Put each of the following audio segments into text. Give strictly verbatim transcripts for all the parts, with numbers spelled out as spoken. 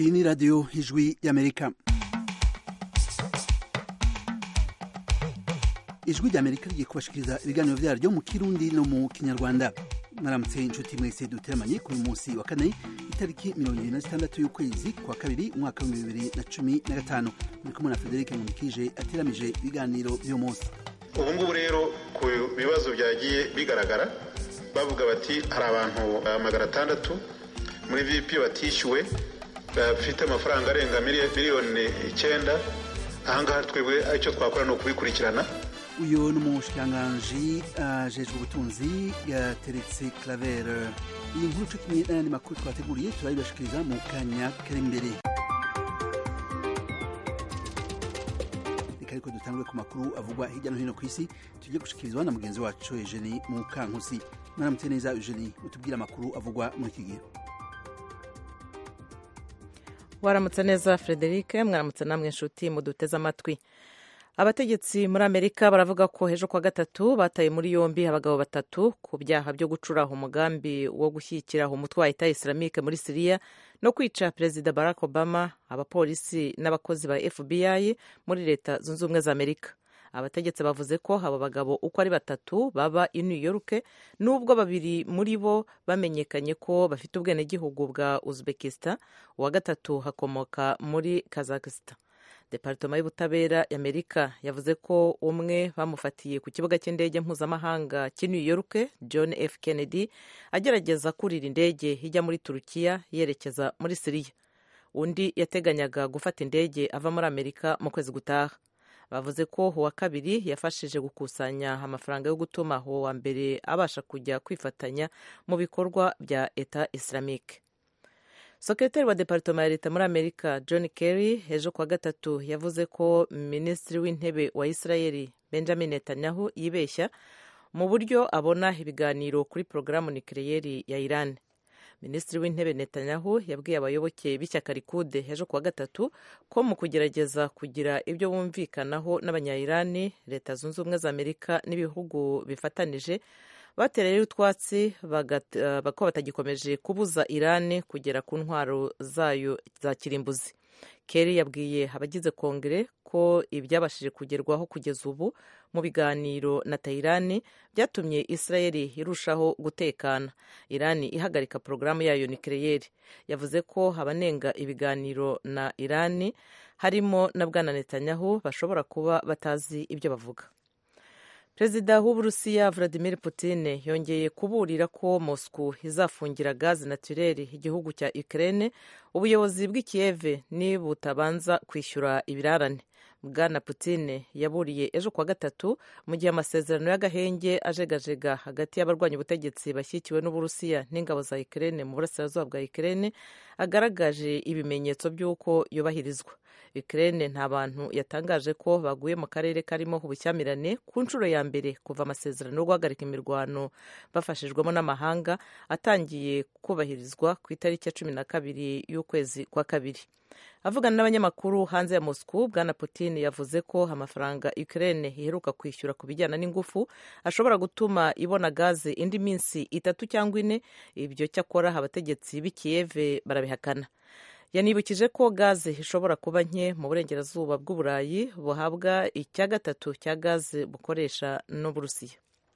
Iyi ni radiyo ijwi y'Amerika. Ijwi ry'Amerika rigiye kubashikiriza ibiganiro vyaryo mu Kirundi no mu Kinyarwanda. Mwaramutse inshuti mwese duteramanye kuri munsi wa kane itariki mirongo ibiri na zitandatu y'ukwezi kwa kabiri umwaka wa bibiri na cumi na gatanu. Muri kumwe na Frederic Nkundikije ateramije ibiganiro vy'uyu munsi. Ubu ngubu rero ku bibazo byagiye bigaragara bavuga bati hari abantu magana atandatu muri V P batishyuwe bafite amafaranga arenga miliyoni icyenda. Ahangaha twebwe icyo twakora no kubikurikirana. Uyu ni umushikiranganji ajejwe ubutunzi yateretse Claver. Iyi nkuru cyo kimwe n'ayandi makuru twateguriye turabibashikiriza mu kanya kari imbere. Ariko dutangwe ku makuru avugwa hirya no hino ku isi tujye gushikirizwa na mugenzi wacu Eugenie Mukankusi. Mwaramutse neza Eugenie, utubwira amakuru avugwa muri iki gihe. Waramutse neza Frederic, mwaramutse namwe inshuti muduteze amatwi. Abategetsi muri Amerika baravuga ko ejo kwa gatatu bataye muri yombi abagabo batatu ku byaha byo gucuraho umugambi wo gushyikiraho umutwe wa Eta Islamique muri Syria no kwica Perezida Barack Obama, abapolisi n'abakozi ba F B I muri Leta Zunze Ubumwe za Amerika. Abategetsi bavuze ko abo bagabo uko ari batatu baba i New York, nubwo babiri muri bo bamenyekanye ko bafite ubwenegihugu bwa Uzbekistan, uwa gatatu hakomoka muri Kazakhstan. Departema y'ubutabera y'Amerika yavuze ko umwe bamufatiye ku kibuga cy'indege mpuzamahanga cy'i New York, John F Kennedy, agerageza kurira indege ijya muri Turukiya yerekeza muri Syria. Undi yateganyaga gufata indege ava muri Amerika mu kwezi gutaha. Bavuze ko uwa kabiri yafashije gukusanya amafaranga yo gutuma uwo wa mbere abasha kujya kwifatanya mu bikorwa bya Eta Islamique. Sekretari wa Departema ya Leta muri Amerika John Kerry ejo kwa gatatu yavuze ko Minisitiri w'Intebe wa Israeli Benjamin Netanyahu yibeshya mu buryo abona ibiganiro kuri porogaramu nucleaire ya Iran. Minisitiri w'Intebe Netanyahu yabwiye abayoboke b'ishyaka Likud ejo kwa gatatu ko mu kugerageza kugira ibyo bumvikanaho n'abanya-Irani, Leta Zunze Ubumwe za Amerika n'ibihugu bifatanije batereye utwatsi ko batagikomeje kubuza Iran kugera ku ntwaro zayo za kirimbuzi. Kerry yabwiye abagize Kongere ko ibyabashije kugerwaho kugeza ubu mu biganiro na Tehran byatumye Israeli irushaho gutekana, Iran ihagarika porogaramu yayo nucleaire. Yavuze ko abanenga ibiganiro na Iran harimo na Bwana Netanyahu bashobora kuba batazi ibyo bavuga. Perezida w'Uburusiya Vladimir Putin yongeye kuburira ko Moscow izafungira gazi naturelle igihugu cya Ukraine ubuyobozi bw'i Kiev nibutabanza kwishyura ibirarane. Bwana Putin yaburiye ejo kwa gatatu mu gihe amasezerano y'agahenge ajegajega hagati y'abarwanya ubutegetsi bashyikiwe n'Uburusiya n'ingabo za Ukraine mu burasirazuba bwa Ukraine agaragaje ibimenyetso by'uko yubahirizwa. Ukraine nta bantu yatangaje ko baguye mu karere karimo ubushyamirane ku nshuro ya mbere kuva amasezerano yo guhagarika imirwano bafashijwemo n'amahanga atangiye kubahirizwa ku itariki ya cumi na kabiri y'ukwezi kwa kabiri. Avugana n'abanyamakuru hanze ya Moscow, Bwana Putin yavuze ko amafaranga Ukraine iheruka kwishyura ku bijyana n'ingufu ashobora gutuma ibona gaze indi minsi itatu cyangwa ine. Ibyo cyakora abategetsi b'i Kiev barabihakana. Yanibukije ko gaze ishobora kuba nke mu burengerazuba bw'Uburayi buhabwa icya gatatu cya gaze bukoresha n'Uburusiya.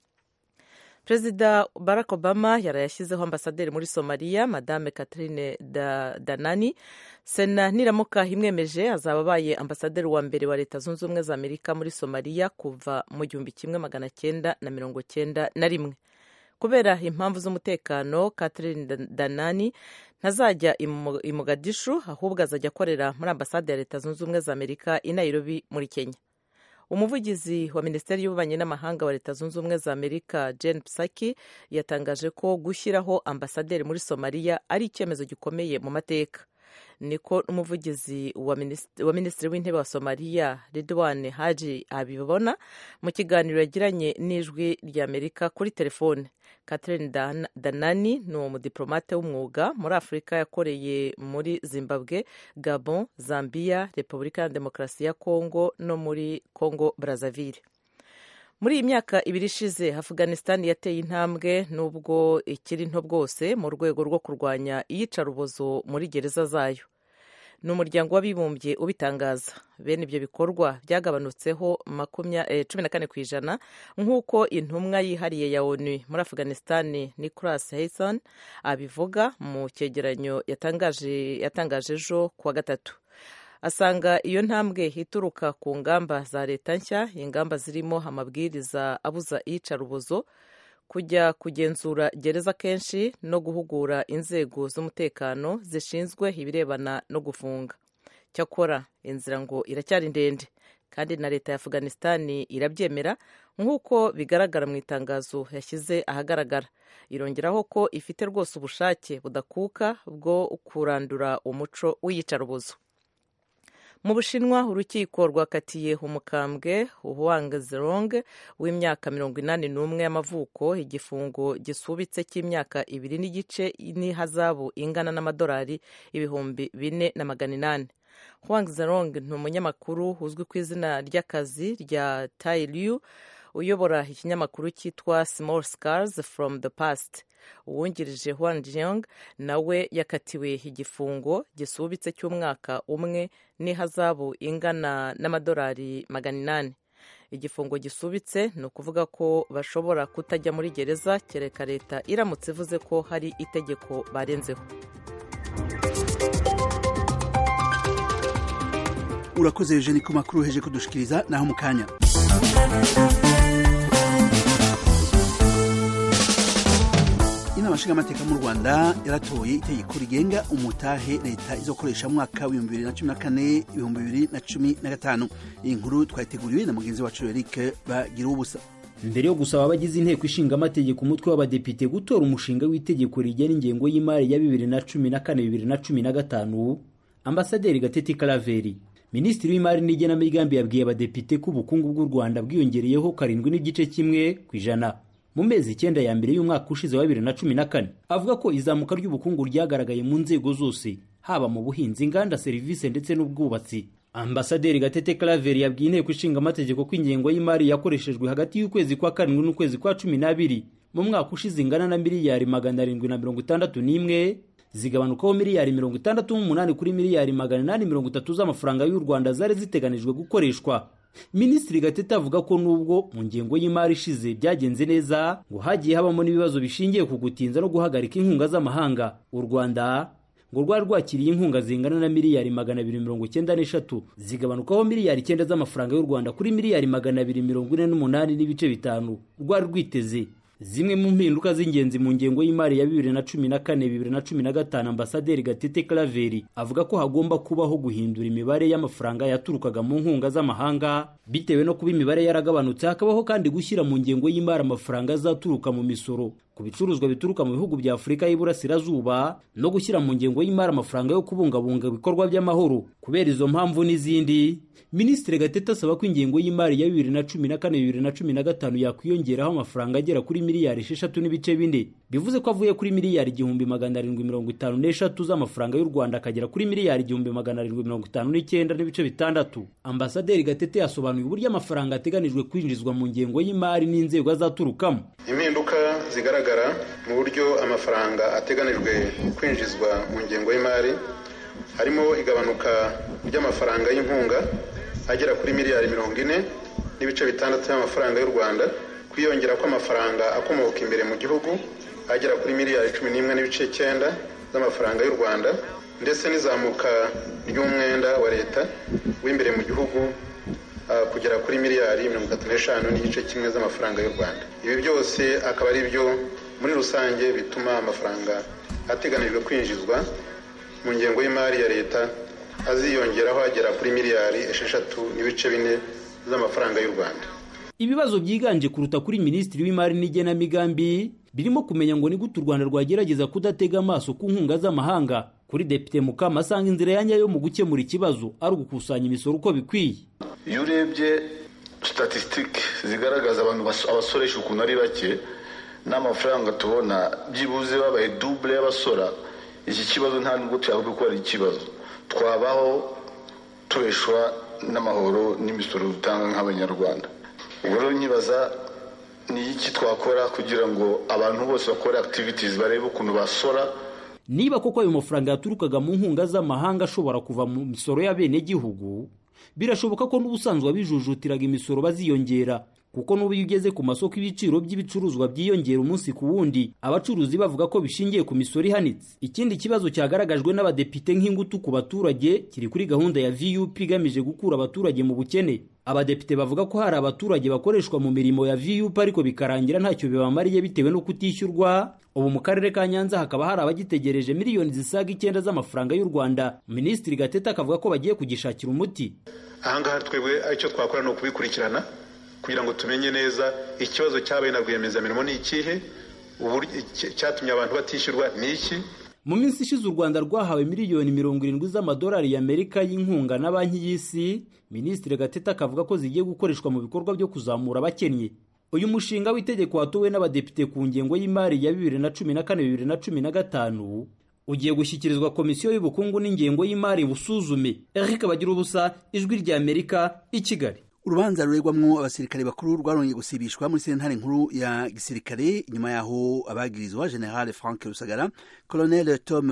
Perezida Barack Obama yarayashyizeho ambasaderi muri Somalia, Madame Catherine Danani. Sena niramuka imwemeje azaba abaye ambasaderi wa mbere wa Leta Zunze Ubumwe za Amerika muri Somalia kuva mu gihumbi kimwe magana cyenda na mirongo cyenda na rimwe. Kubera impamvu z'umutekano, Catherine Danani ntazajya i Mogadishu, ahubwo azajya akorera muri ambasade ya Leta Zunze Ubumwe za Amerika i Nairobi muri Kenya. Umuvugizi wa Minisiteri y'Ububanyi n'Amahanga wa Leta Zunze Ubumwe za Amerika Jen Psaki yatangaje ko gushyiraho ambasaderi muri Somalia ari icyemezo gikomeye mu mateka. Niko n'umuvugizi wa Minisitiri w'Intebe wa Somalia Ridwan Haji abibona mu kiganiro yagiranye n'ijwi ry'Amerika kuri telefone. Catherine Danani ni umudiplomate w'umwuga muri Afurika, yakoreye muri Zimbabwe, Gabon, Zambia, Repubulika ya Demokarasi ya Kongo no muri Kongo Brazzaville. Muri iyi myaka ibiri ishize Afghanistan yateye intambwe nubwo ikiri nto bwose mu rwego rwo kurwanya iyicarubozo muri gereza zayo. ni umuryango w'abibumbye ubitangaza. Bene ibyo bikorwa byagabanutseho cumi na kane ku ijana nk'uko intumwa yihariye ya onu muri Afghanistan Nicholas Hayson abivuga mu cyegeranyo yatangaje yatangaje ejo kuwa gatatu. Asanga iyo ntambwe ituruka ku ngamba za leta nshya, ingamba zirimo amabwiriza abuza iyicarubozo, kujya kugenzura gereza kenshi no guhugura inzego z'umutekano zishinzwe ibirebana no gufunga. Cyakora inzira ngo iracyari ndende kandi na leta ya Afghanistan irabyemera nk'uko bigaragara mu itangazo yashyize ahagaragara. Irongeraho ko ifite rwose ubushake budakuka bwo kurandura umuco w'iyicarubozo. Mu Bushinwa, urukiko rwakatiye umukambwe Huang Zilong w'imyaka mirongo inani n'umwe y'amavuko igifungo gisubitse cy'imyaka ibiri n'igice n'ihazabu ingana n'amadolari ibihumbi bine na magana inani. Huang Zilong ni umunyamakuru uzwi ku izina ry'akazi rya Tai Liu, uyobora ikinyamakuru cyitwa Small Scars from the Past. Uwungirije Huang Zilong nawe yakatiwe igifungo gisubitse cy'umwaka umwe n'ihazabu ingana n'amadolari magana inani. Igifungo gisubitse ni ukuvuga ko bashobora kutajya muri gereza kereka leta iramutse ivuze ko hari itegeko barenzeho. Urakoze Eugene ku makuru heje kudushikiriza naho mukanya. Inama nshingamateka mu Rwanda yaratoye itegeko rigenga umutahe leta izokoresha mu mwaka w'ibihumbi bibiri na cumi na kane ibihumbi bibiri na cumi na gatanu. Iyi nkuru twayiteguriwe na mugenzi wacu Eric bagira ubusa. Mbere yo gusaba abagize inteko ishinga amategeko umutwe w'abadepite gutora umushinga w'itegeko rigena ingengo y'imari ya bibiri na cumi na kane bibiri na cumi na gatanu, Ambasaderi Gatete Karaveri, Minisitiri w'imari n'igenamigambi, yabwiye abadepite ko ubukungu bw'u Rwanda bwiyongereyeho karindwi n'igice kimwe ku ijana mu mezi icyenda ya mbere y'umwaka ushize wa bibiri na cumi na kane. Avuga ko izamuka ry'ubukungu ryagaragaye mu nzego zose, haba mu buhinzi, inganda, serivisi ndetse n'ubwubatsi. Ambasaderi Gatete Karaveri yabwiye inteko ishinga amategeko ko ingengo y'imari yakoreshejwe hagati y'ukwezi kwa karindwi n'ukwezi kwa cumi n'abiri mu mwaka ushize ingana na miliyari magana arindwi na mirongo itandatu n'imwe, zigabanukaho miliyari mirongo itandatu n'umunani kuri miliyari magana inani mirongo itatu z'amafaranga y'u Rwanda zari ziteganijwe gukoreshwa. Minisitiri Gatete avuga ko nubwo mu ngengo y'imari ishize byagenze neza, ngo hagiye habamo n'ibibazo bishingiye ku gutinza no guhagarika inkunga z'amahanga. U Rwanda ngo rwari rwakiriye inkunga zingana na miliyari magana abiri mirongo icyenda n'eshatu, zigabanukaho miliyari icyenda z'amafaranga y'u Rwanda kuri miliyari magana abiri mirongo ine n'umunani n'ibice bitanu rwari rwiteze. Zimwe mu mpinduka z'ingenzi mu ngengo y'imari ya bibiri na cumi na kane bibiri na cumi na gatanu, Ambasaderi Gatete Karaveri avuga ko hagomba kubaho guhindura imibare y'amafaranga yaturukaga mu nkunga z'amahanga bitewe no kuba imibare yaragabanutse, hakabaho kandi gushyira mu ngengo y'imari amafaranga azaturuka mu misoro ku bicuruzwa bituruka mu bihugu bya Afurika y'Iburasirazuba no gushyira mu ngengo y'imari amafaranga yo kubungabunga ibikorwa by'amahoro. Kubera izo mpamvu n'izindi, Minisitiri Gatete asaba ko ingengo y'imari ya bibiri na cumi na kane bibiri na cumi na gatanu yakwiyongeraho amafaranga agera kuri miliyari esheshatu n'ibice bine, bivuze ko avuye kuri miliyari igihumbi magana arindwi mirongo itanu n'eshatu z'amafaranga y'u Rwanda akagera kuri miliyari igihumbi magana arindwi mirongo itanu n'icyenda n'ibice bitandatu. Ambasaderi Gatete yasobanuye uburyo amafaranga ateganijwe kwinjizwa mu ngengo y'imari n'inzego azaturukamo. Impinduka zigaragara mu buryo amafaranga ateganijwe kwinjizwa mu ngengo y'imari harimo igabanuka ry'amafaranga y'inkunga agera kuri miliyari mirongo ine n'ibice bitandatu y'amafaranga y'u Rwanda, kwiyongera kw'amafaranga akomoka imbere mu gihugu agera kuri miliyari cumi n'imwe n'ibice icyenda z'amafaranga y'u Rwanda, ndetse n'izamuka ry'umwenda wa leta w'imbere mu gihugu uh, kugera kuri miliyari mirongo itatu n'eshanu n'igice kimwe z'amafaranga y'u Rwanda. Ibi byose akaba ari byo muri rusange bituma amafaranga ateganijwe kwinjizwa mu ngengo y'imari ya leta aziyongeraho agera kuri miliyari esheshatu n'ibice bine z'amafaranga y'u Rwanda. Ibibazo byiganje kuruta kuri Minisitiri w'imari n'igenamigambi birimo kumenya ngo ni gute u Rwanda rwagerageza kudatega amaso ku nkunga z'amahanga. Kuri Depite Mukama asanga inzira ya nyayo mu gukemura ikibazo ari ugukusanya imisoro uko bikwiye. Iyo urebye statistique zigaragaza abantu abasoresha ukuntu ari bake n'amafaranga tubona byibuze babaye double y'abasora, iki kibazo nta nubwo cyavuga ko ari ikibazo. Twabaho tubeshwa n'amahoro n'imisoro dutanga nk'abanyarwanda. Ubwo rero nyibaza ni iki twakora kugira ngo abantu bose bakora activities barebe ukuntu basora. niba koko ayo mafaranga yaturukaga mu nkunga z'amahanga ashobora kuva mu misoro y'abenegihugu, birashoboka ko n'ubusanzwe abijujutiraga imisoro baziyongera, kuko n'ubu iyo ugeze ku masoko ibiciro by'ibicuruzwa byiyongera umunsi ku wundi, abacuruzi bavuga ko bishingiye ku misoro ihanitse. Ikindi kibazo cyagaragajwe n'abadepite nk'ingutu ku baturage kiri kuri gahunda ya V U P igamije gukura abaturage mu bukene. Abadepite bavuga ko hari abaturage bakoreshwa mu mirimo ya V U P ariko bikarangira ntacyo bibamariye bitewe no kutishyurwa. Ubu mu karere ka Nyanza hakaba hari abagitegereje miliyoni zisaga icyenda z'amafaranga y'u Rwanda. Minisitiri Gatete akavuga ko bagiye kugishakira umuti. Ahangaha twebwe icyo twakora no kubikurikirana kugira ngo tumenye neza ikibazo cyabaye na rwiyemezamirimo ni ikihe, uburyo cyatumye abantu batishyurwa ni iki. Mu minsi ishize u Rwanda rwahawe miliyoni mirongo irindwi z'amadolari y'Amerika y'inkunga na banki y'isi. Minisitiri Gatete akavuga ko zigiye gukoreshwa mu bikorwa byo kuzamura abakennye. Uyu mushinga w'itegeko watowe n'abadepite ku ngengo y'imari ya bibiri na cumi na kane bibiri na cumi na gatanu ugiye gushyikirizwa komisiyo y'ubukungu n'ingengo y'imari busuzume. Eric Bagirubusa, Ijwi ry'Amerika, i Kigali. Urubanza ruregwamwo abasirikare bakuru rwarongeye gusibishwa muri sentare nkuru ya gisirikare inyuma yaho abagirizwa General Frank Rusagara, Colonel Tom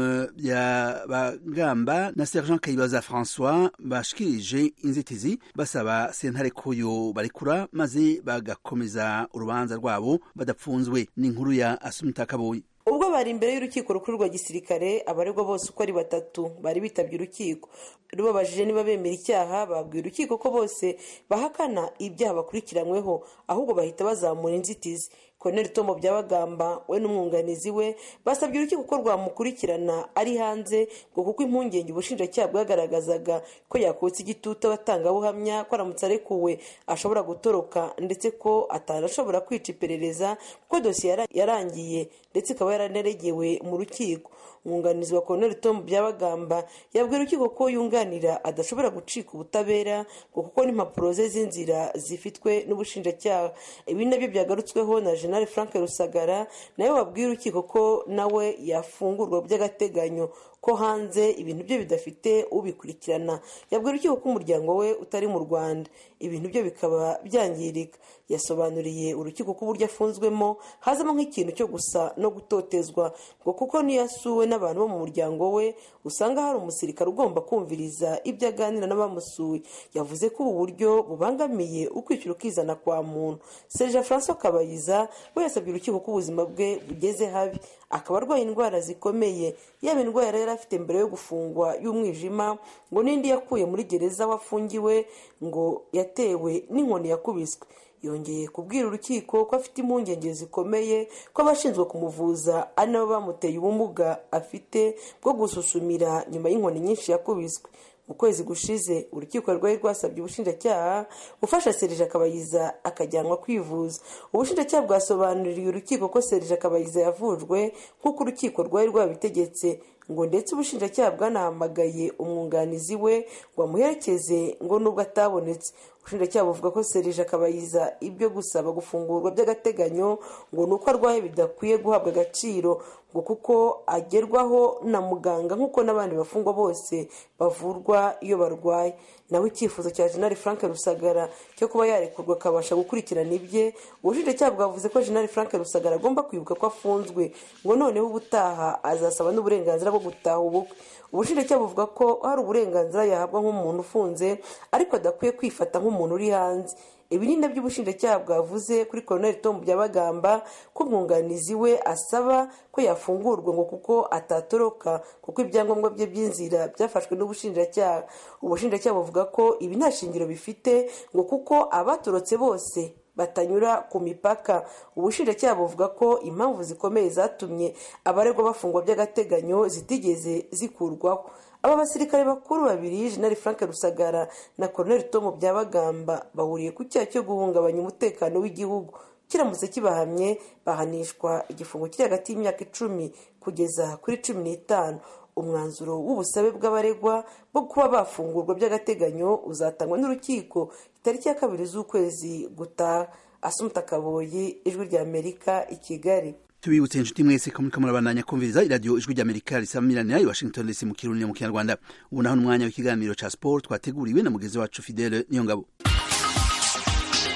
Byabagamba na Sergeant Kayibaza François bashikirije inzitizi basaba sentare ko yo barekura maze bagakomeza urubanza rwabo badapfunzwe. Ni inkuru ya Asumta Kaboyi. Ubwo bari imbere y'urukiko rukuru rwa gisirikare, abaregwa bose uko ari batatu bari bitabye urukiko. Rubabajije niba bemera icyaha, babwiye urukiko ko bose bahakana ibyaha bakurikiranyweho, ahubwo bahita bazamura inzitizi. Colonel Tom Byabagamba we n'umwunganizi we basabye urukiko ko rwamukurikirana ari hanze ngo kuko impungenge ubushinjacyaha bwagaragazaga ko yakotse igitutu abatangabuhamya ko aramutse arekuwe ashobora gutoroka, ndetse ko atanashobora kwica iperereza kuko dosiye yarangiye ndetse ikaba yaraneregewe mu rukiko. Umwunganizi wa Colonel Tom Byabagamba yabwiye urukiko ko yunganira adashobora gucika ubutabera ngo kuko n'impapuro ze z'inzira zifitwe n'ubushinjacyaha. Ibi nabyo byagarutsweho na General Frank Rusagara, nawe wabwiye urukiko ko nawe yafungurwa by'agateganyo ko hanze ibintu bye bidafite ubikurikirana. Yabwiye urukiko ko umuryango we utari mu Rwanda, ibintu bye bikaba byangirika. Yasobanuriye urukiko ko uburyo afunzwemo hazamo nk'ikintu cyo gusa no gutotezwa ngo kuko niyasuwe n'abantu bo mu muryango we usanga hari umusirikare ugomba kumviriza ibyo aganira n'abamusuye. Yavuze ko ubu buryo bubangamiye ukwishyura ukizana kwa muntu. Sergeant François Kabayiza we yasabye urukiko ko ubuzima bwe bugeze habi, akaba arwaye indwara zikomeye, yaba indwara yari afite mbere yo gufungwa y'umwijima ngo n'indi yakuye muri gereza wafungiwe ngo yatewe n'inkoni yakubiswe. Yongeye kubwira urukiko ko afite impungenge zikomeye ko abashinzwe kumuvuza ari nabo bamuteye ubumuga afite bwo gususumira nyuma y'inkoni nyinshi yakubiswe. Mu kwezi gushize urukiko rwari rwasabye ubushinjacyaha gufasha Serge Kabayiza akajyanwa kwivuza. Ubushinjacyaha bwasobanuriye urukiko ko Serge Kabayiza yavujwe nk'uko urukiko rwari rwabitegetse, ngo ndetse ubushinjacyaha bwanahamagaye umwunganizi we ngo amuherekeze ngo nubwo atabonetse. Ubushinjacyaha buvuga ko Serge Kabayiza ibyo gusaba gufungurwa by'agateganyo ngo nuko arwaye bidakwiye guhabwa agaciro ngo kuko agerwaho na muganga nk'uko n'abandi bafungwa bose bavurwa iyo barwaye. Nawe icyifuzo cya General Frank Rusagara cyo kuba yarekurwa akabasha gukurikirana ibye, ubushinjacyaha bwavuze ko General Frank Rusagara agomba kwibuka ko afunzwe ngo noneho ubutaha azasaba n'uburenganzira bwo gutaha ubukwe. Ubushinjacyaha buvuga ko hari uburenganzira yahabwa nk'umuntu ufunze ariko adakwiye kwifata nk'umuntu uri hanze. Ibi ni nabyo ubushinjacyaha bwavuze kuri Colonel Tom Byabagamba ko umwunganizi we asaba ko yafungurwa ngo kuko atatoroka kuko ibyangombwa bye by'inzira byafashwe n'ubushinjacyaha. Ubushinjacyaha buvuga ko ibi nta shingiro bifite ngo kuko abatorotse bose batanyura ku mipaka. Ubushinjacyaha buvuga ko impamvu zikomeye zatumye abaregwa bafungwa by'agateganyo zitigeze zikurwaho. Aba basirikare bakuru babiri General Frank Rusagara na Colonel Tom Byabagamba bahuriye ku cyaha cyo guhungabanya umutekano w'igihugu. Kiramutse kibahamye bahanishwa igifungo kiri hagati y'imyaka icumi kugeza kuri cumi n'itanu. Umwanzuro w'ubusabe bw'abaregwa bwo kuba bafungurwa by'agateganyo uzatangwa n'urukiko itariki ya kabiri z'ukwezi gutaha. Asumta Kaboyi, Ijwi ry'Amerika, i Kigali. Tubibutse inshuti mwese ko muriko murabandanya kumviriza iradiyo Ijwi ry'Amerika risamiranira i Washington D C mu Kirundi mu Kinyarwanda. Ubu naho n'umwanya w'ikiganiro ca sport twateguriwe na mugezi wacu Fidele Niyongabo.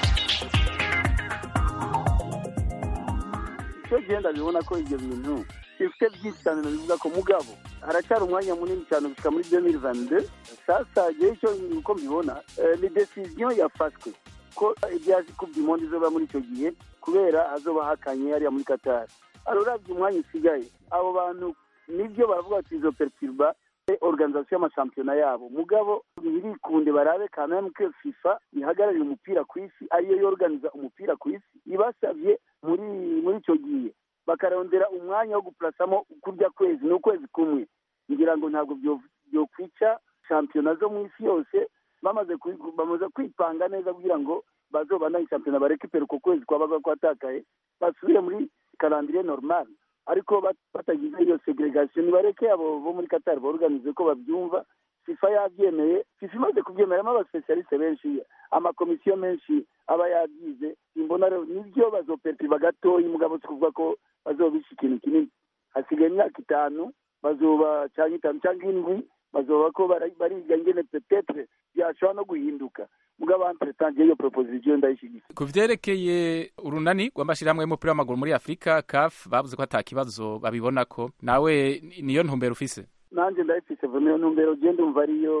Cyo genda bibona ko ibyo bintu ifite byinshi cyane bivuga ko mugabo haracyari umwanya munini cyane gushika muri deux mille vingt-deux. Sasa je icyo uko mbibona ni decision yafashwe ko ibyazi coupe du monde izoba muri icyo gihe kubera hazoba hakanye hariya muri Qatar. Arorabye umwanya usigaye abo bantu nibyo baravuga ati izo perturba organisation y'amashampiyona yabo mugabo birikunde barabe quand même que FIFA ihagarariye umupira ku isi ariyo yorganiza umupira ku isi ibasavye muri muri icyo gihe bakarondera umwanya wo guplasamo kurya kwezi n'ukwezi kumwe ngira ngo ntabwo byo byo kwica shampiyona zo mu isi yose bamaze bamaze kwipanga neza kugira ngo bazobana shampiyona barekipera uko kwezi kwabaga kwatakaye basubire muri calendrier normal ariko batagize iyo segregation nibareke abo bo muri Qatar borganize ko babyumva FIFA yabyemeye FIFA imaze kubyemeramo abaspecialiste benshi amakomisiyo menshi aba yagize imbona rero nibyo bazoperti bagatoyi mugabo kuvuga ko bazobisha ikintu kinini hasigaye imyaka itanu bazoba cyangwa itanu cyangwa indwi bazoba ko bariga ngene peut-être byashobora no guhinduka mugabo entretange iyo proposition ndayishyigikiye. Ku vyerekeye urunani rw'amashirahamwe y'umupira w'amaguru muri Afrika C A F bavuze ko ata kibazo babibona ko nawe niyo ntumbero ufise. Nanje ndayifise vuba ntumbero genda umva ariyo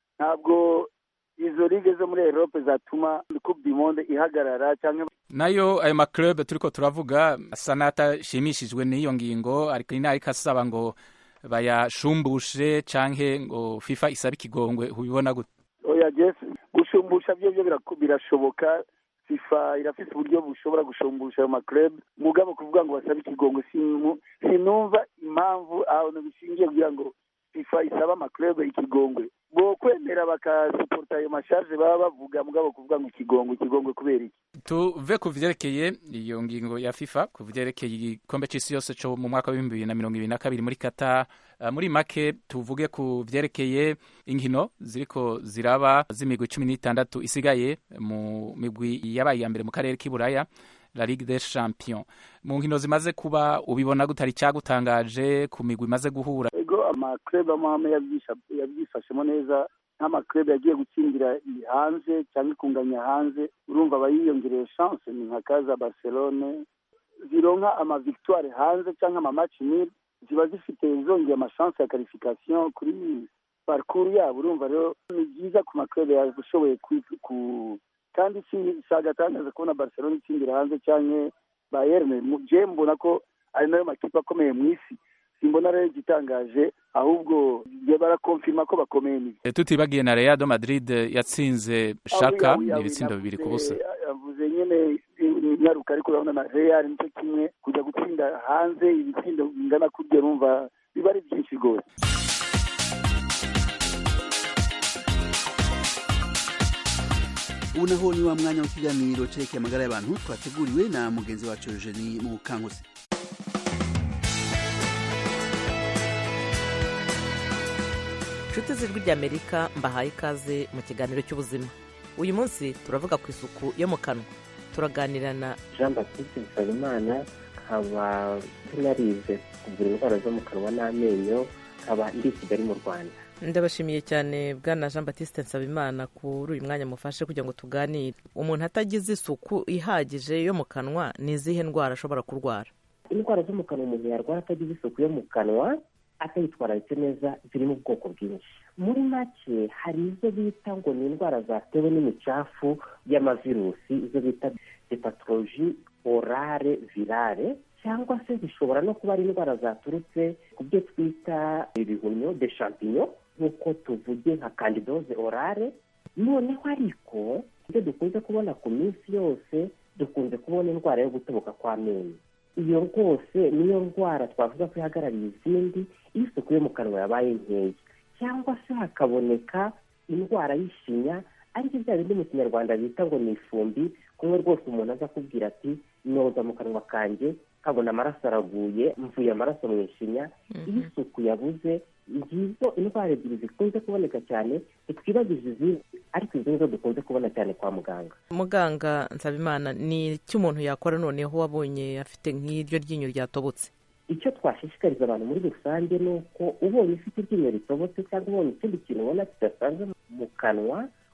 ntabwo izo ligue zo muri Europe zatuma Coupe du Monde ihagarara cyangwa nayo ayo ma club turiko turavuga asa natashimishijwe n'iyo ngingo ariko ina ariko asaba ngo bayashumbushe canke ngo FIFA isabe ikigongwe ubibona gute? Oya Jeff gushumbusha byo byo birashoboka FIFA irafise uburyo bushobora gushumbusha ayo ma club mugabo kuvuga ngo basabe ikigongwe sinumva impamvu aho nabishingiye kugira ngo FIFA isaba ama club ikigongwe bo kwemera bakasuporta ayo masharge baba bavuga mugabo kuvuga ngo ikigongwe ikigongwe kubera iki. Tuve ku vyerekeye iyo ngingo ya FIFA ku vyerekeye igikombe c'isi yose cyo mu mwaka wa bibiri na mirongo ibiri na kabiri muri Qatar. Uh, muri make tuvuge ku vyerekeye inkino ziriko ziraba z'imigwi cumi n'itandatu isigaye mu migwi yabaye ya mbere mu karere k'Iburaya la Ligue des Champions. Mu nkino zimaze kuba ubibona gutari cyagutangaje ku migwi imaze guhura? Ego ama club amame yabyisha yabyifashemo neza nk'ama club yagiye gutsindira hanze cyangwa kunganya hanze urumva bayiyongereye chance ni nka Kaza Barcelone zironka ama victoire hanze cyangwa ama match nil ziba zifite zongeye ama chance ya qualification kuri parcours yabo urumva rero ni byiza ku ma club yashoboye ku kandi si sagatangaza kubona Barcelona itsindira hanze cyangwa Bayern je mbona ko ari nayo makipe akomeye mu isi simbona rero gitangaje ahubwo je barakonfirma ko bakomeye ni tutibagiye na Real Madrid yatsinze Shaka ibitsindo bibiri ku busa yavuze nyene nyaruka ariko urabona na Real nicyo kimwe kujya gutsinda hanze ibitsindo bingana kurya rumva biba ari byinshi gose. ubu naho ni wa mwanya w'ikiganiro cerekeye amagara y'abantu twateguriwe na mugenzi wacu Eugenie Mukankusi. inshuti z'ijwi ry'Amerika mbahaye ikaze mu kiganiro cy'ubuzima. uyu munsi turavuga ku isuku yo mu kanwa. turaganira na Jean Baptiste Nsabimana nkaba tunarize kuvura indwara zo mu kanwa n'amenyo nkaba ndi i Kigali mu Rwanda. ndabashimiye cyane bwana Jean Baptiste Nsabimana kuri uyu mwanya mufashe kugira ngo tuganire. umuntu atagize isuku ihagije yo mu kanwa ni izihe ndwara ashobora kurwara? indwara zo mu kanwa umuntu yarwara atagize isuku yo mu kanwa atayitwararitse neza ziri mu bwoko bwinshi. muri make hari izo bita ngo ni indwara zatewe n'imicafu y'amavirusi izo bita hepatologie orale virale cyangwa se zishobora no kuba ari indwara zaturutse ku byo twita ibihumyo de champignon nk'uko tuvuge nka candidose orale. noneho ariko ibyo dukunze kubona ku minsi yose dukunze kubona indwara yo gutoboka kw'amenyo. iyo rwose niyo ndwara twavuga ko ihagarariye izindi iyo isuku yo mu kanwa yabaye nkeya, cyangwa se hakaboneka indwara y'ishinya ariko bya bindi mu kinyarwanda bita ngo ni ifumbi, kumwe rwose umuntu aza kubwira ati noza mu kanwa kanjye kabona amaraso araguye mvuye amaraso mu ishinya. iyo isuku yabuze ngizo indwara ebyiri zikunze kuboneka cyane, ntitwibagije izindi ariko izo nizo dukunze kubona cyane kwa muganga. muganga Nsabimana, ni icyo umuntu yakora noneho wabonye afite nk'iryo ryinyo ryatobotse? icyo twashishikariza abantu muri rusange ni uko ubonye ufite iryinyo ritobotse cyangwa ubonye ikindi kintu ubona kidasanzwe mu kanwa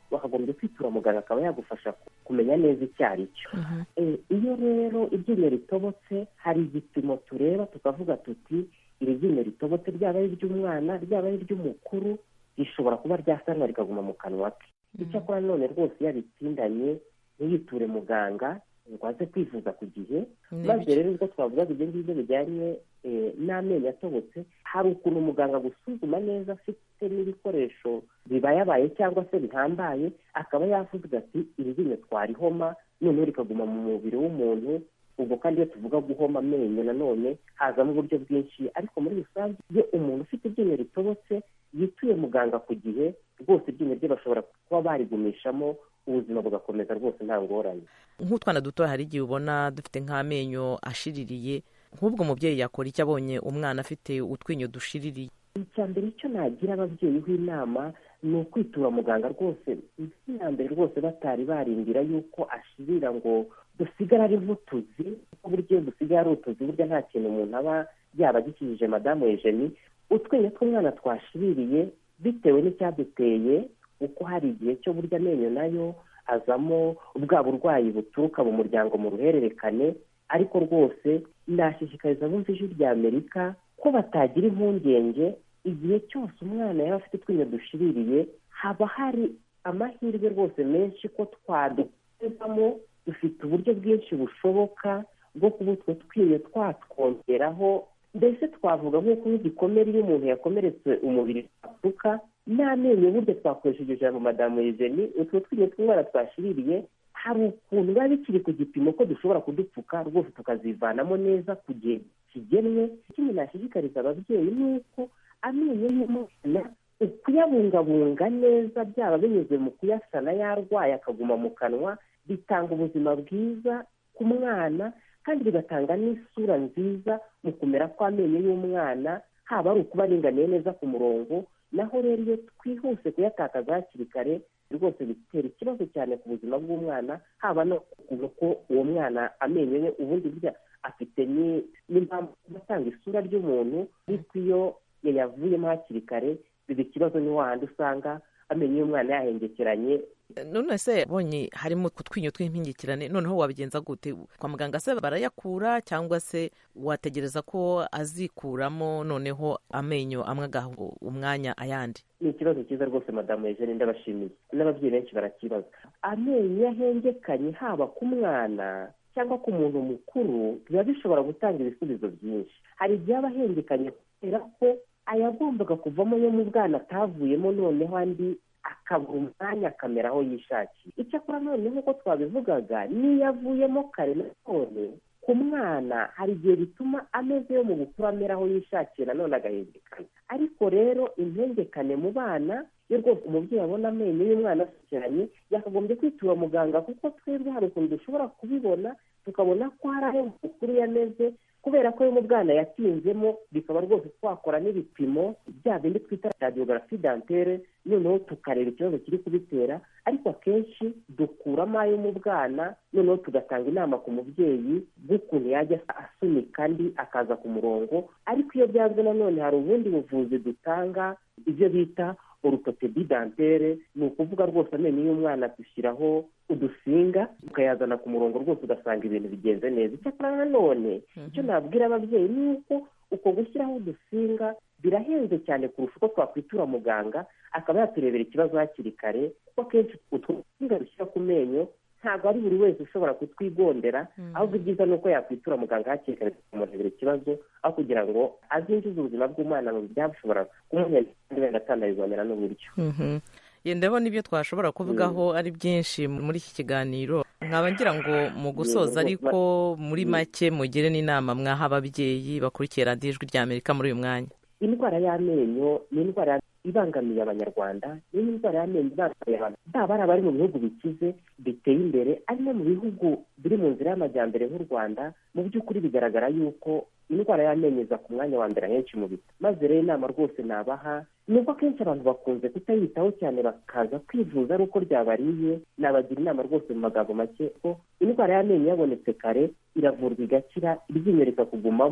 wakagombye kwitura muganga akaba yagufasha kumenya neza icyo ari cyo. Iyo rero iryinyo ritobotse hari igipimo tureba tukavuga tuti iri ryinyo ritobotse ryaba ari iry'umwana ryaba ari iry'umukuru rishobora kuba ryasanwa rikaguma mu kanwa ke. Icyakora none rwose iyo abitsindanye ntiyiture muganga ngo aze kwivuza ku gihe. Maze rero ubwo twavugaga ibyo ngibyo bijyanye n'amenyo atobotse, hari ukuntu umuganga gusuzuma neza afite n'ibikoresho bibayabaye cyangwa se bihambaye, akaba yavuga ati iri ryinyo twarihoma noneho rikaguma mu mubiri w'umuntu. Ubwo kandi iyo tuvuga guhoma amenyo nanone hazamo uburyo bwinshi, ariko muri rusange iyo umuntu ufite iryinyo ritobotse yituye muganga ku gihe, rwose iryinyo rye bashobora kuba barigumishamo ubuzima bugakomeza rwose nta ngorane. Nk'utwana duto hari igihe ubona dufite nk'amenyo ashiririye, nk'ubwo umubyeyi yakora icyo abonye umwana afite utwinyo dushiririye? Icya mbere icyo nagira ababyeyi b'inama ni ukwitura muganga rwose icya mbere rwose batari barindira yuko ashirira ngo dusigara ari nk'utuzi, kuko burya iyo dusigaye ari utuzi burya nta kintu umuntu aba yaba agikijije. Madamu Eugenie, utwinyo tw'umwana twashiririye bitewe n'icyaduteye, uko hari igihe cyo burya amenyo nayo azamo bwa burwayi buturuka mu muryango mu ruhererekane, ariko rwose ndashishikariza abumva ijwi rya Amerika ko batagira impungenge. Igihe cyose umwana yaba afite utwinyo dushiririye haba hari amahirwe rwose menshi ko twadukizamo. Dufite uburyo bwinshi bushoboka bwo kuba utwo twinyo twatwongeraho, mbese twavuga nk'uko igikomere iyo umuntu yakomeretse umubiri wapfuka, n'amenyo burya twakoresheje ijambo Madamu Eugenie, utwo twinyo tw'umwana twashiririye hari ukuntu biba bikiri ku gipimo ko dushobora kudupfuka rwose tukazivanamo neza ku gihe kigenwe. Ikindi nashishikariza ababyeyi ni uko amenyo y'umwana ukuyabungabunga neza, byaba binyuze mu kuyasana yarwaye akaguma mu kanwa, bitanga ubuzima bwiza ku mwana kandi bigatanga n'isura nziza mu kumera kw'amenyo y'umwana, haba ari ukuba aringaniye neza ku murongo. Naho rero iyo twihuse kuyatakaza hakiri kare rwose bitera ikibazo cyane ku buzima bw'umwana, haba no ko uwo mwana amenyo ye ubundi burya afite n'impamvu atanga isura ry'umuntu, ariko iyo yayavuyemo hakiri kare biba ikibazo. Ni wahandi usanga amenyo y'umwana yahengekeranye. None se bonye harimo kutwinyo tw'impingikirane, noneho wabigenza gute? Kwa muganga se barayakura cyangwa se wategereza ko azikuramo noneho amenyo amwe agaha umwanya ayandi? Ni ikibazo cyiza rwose Madamu Eugenie, ndabashimiye. N'ababyeyi benshi barakibaza. Amenyo yahengekanye haba ku mwana cyangwa ku muntu mukuru biba bishobora gutanga ibisubizo byinshi. Hari igihe aba ahengekanye kubera ko ayagombaga kuvamo yo mu bwana atavuyemo, noneho andi akabura umwanya akamera aho yishakiye. Icyakora noneho nk'uko twabivugaga, niyo avuyemo kare nanone ku mwana hari igihe bituma ameze yo mu bukuru amera aho yishakiye nanone agahengekana. Ariko rero impengekane mu bana, iyo rwose umubyeyi abona amenyo y'umwana asukiranye yakagombye kwitura muganga, kuko twebwe hari ukuntu dushobora kubibona tukabona ko hari aho mukuru yameze kubera ko yo mu bwana yatinzemo, bikaba rwose twakora n'ibipimo bya bindi twita radiography dentaire, noneho tukareba ikibazo kiri kubitera. Ariko akenshi dukuramo ayo mu bwana, noneho tugatanga inama ku mubyeyi bw'ukuntu yajya asunika andi akaza ku murongo. Ariko iyo byanze nanone hari ubundi buvuzi dutanga, ibyo bita orthopedie dentaire, ni ukuvuga rwose amenyo y'umwana dushyiraho udusinga tukayazana ku murongo rwose ugasanga ibintu bigenze neza. Icyakora nanone icyo nabwira ababyeyi ni uko uko gushyiraho udusinga birahenze cyane kurusha uko twakwitura muganga akaba yaturebera ikibazo hakiri kare, kuko akenshi utwo dusinga dushyira ku menyo ntabwo ari buri wese ushobora kutwigondera, ahubwo ibyiza ni uko yakwitura muganga hakiri kare kumurebera ikibazo, aho kugira ngo azinjize ubuzima bw'umwana mu byashobora kumuhenda kandi wenda atanabibonera n'uburyo. Ndabona ibyo twashobora kuvugaho ari byinshi muri iki kiganiro. Nkaba ngira ngo mu gusoza ariko muri make mugire n'inama mwaha ababyeyi bakurikiye radiyo Ijwi rya Amerika muri uyu mwanya. Indwara y'amenyo ni indwara ibangamiye Abanyarwanda, ni indwara y'amenyo ibangamiye abantu, baba ari abari mu bihugu bikize biteye imbere, ari no mu bihugu biri mu nzira y'amajyambere nk'u Rwanda. Mu by'ukuri bigaragara yuko indwara y'amenyo iza ku mwanya wa mbere henshi mu biti. Maze rero inama rwose nabaha nubwo akenshi abantu bakunze kutayitaho cyane bakaza kwivuza ari uko ryabariye, nabagira inama rwose mu magambo make ko indwara y'amenyo yabonetse kare iravurwa igakira, iryinyo rikakugumamo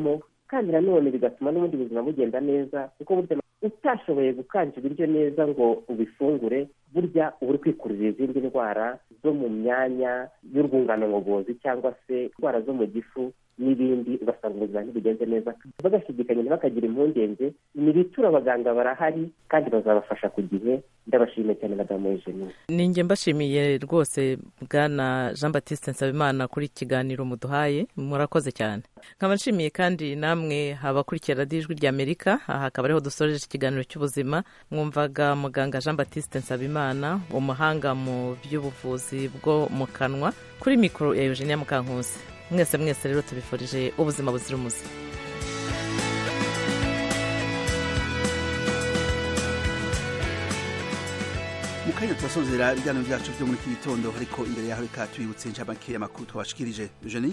kandi nanone bigatuma n'ubundi buzima bugenda neza, kuko burya utashoboye gukanja ibiryo neza ngo ubifungure, burya uba uri kwikururira izindi ndwara zo mu myanya y'urwungano ngogozi cyangwa se indwara zo mu gifu n'ibindi, ugasanga ubuzima ntibugenze neza. Bagashidikanya ntibakagira impungenge, imibitura abaganga barahari kandi bazabafasha ku gihe. Ndabashimiye cyane madamu Eugenie. Ninjye mbashimiye rwose bwana Jean Baptiste Nsabimana kuri kiganiro muduhaye, murakoze cyane. Nkaba nshimiye kandi namwe abakurikira radiyo Ijwi ry'Amerika. Aha akaba ariho dusoreje ikiganiro cy'ubuzima. Mwumvaga muganga Jean Baptiste Nsabimana, umuhanga mu by'ubuvuzi bwo mu kanwa, kuri mikoro ya Eugenie Mukankusi. Mwese mwese rero tubifurije ubuzima buzira umuze. mukanya turasozera ibiganiro byacu byo muri iki gitondo, ariko imbere yaho reka tubibutse inshamake y'amakuru twabashikirije. Eugenie.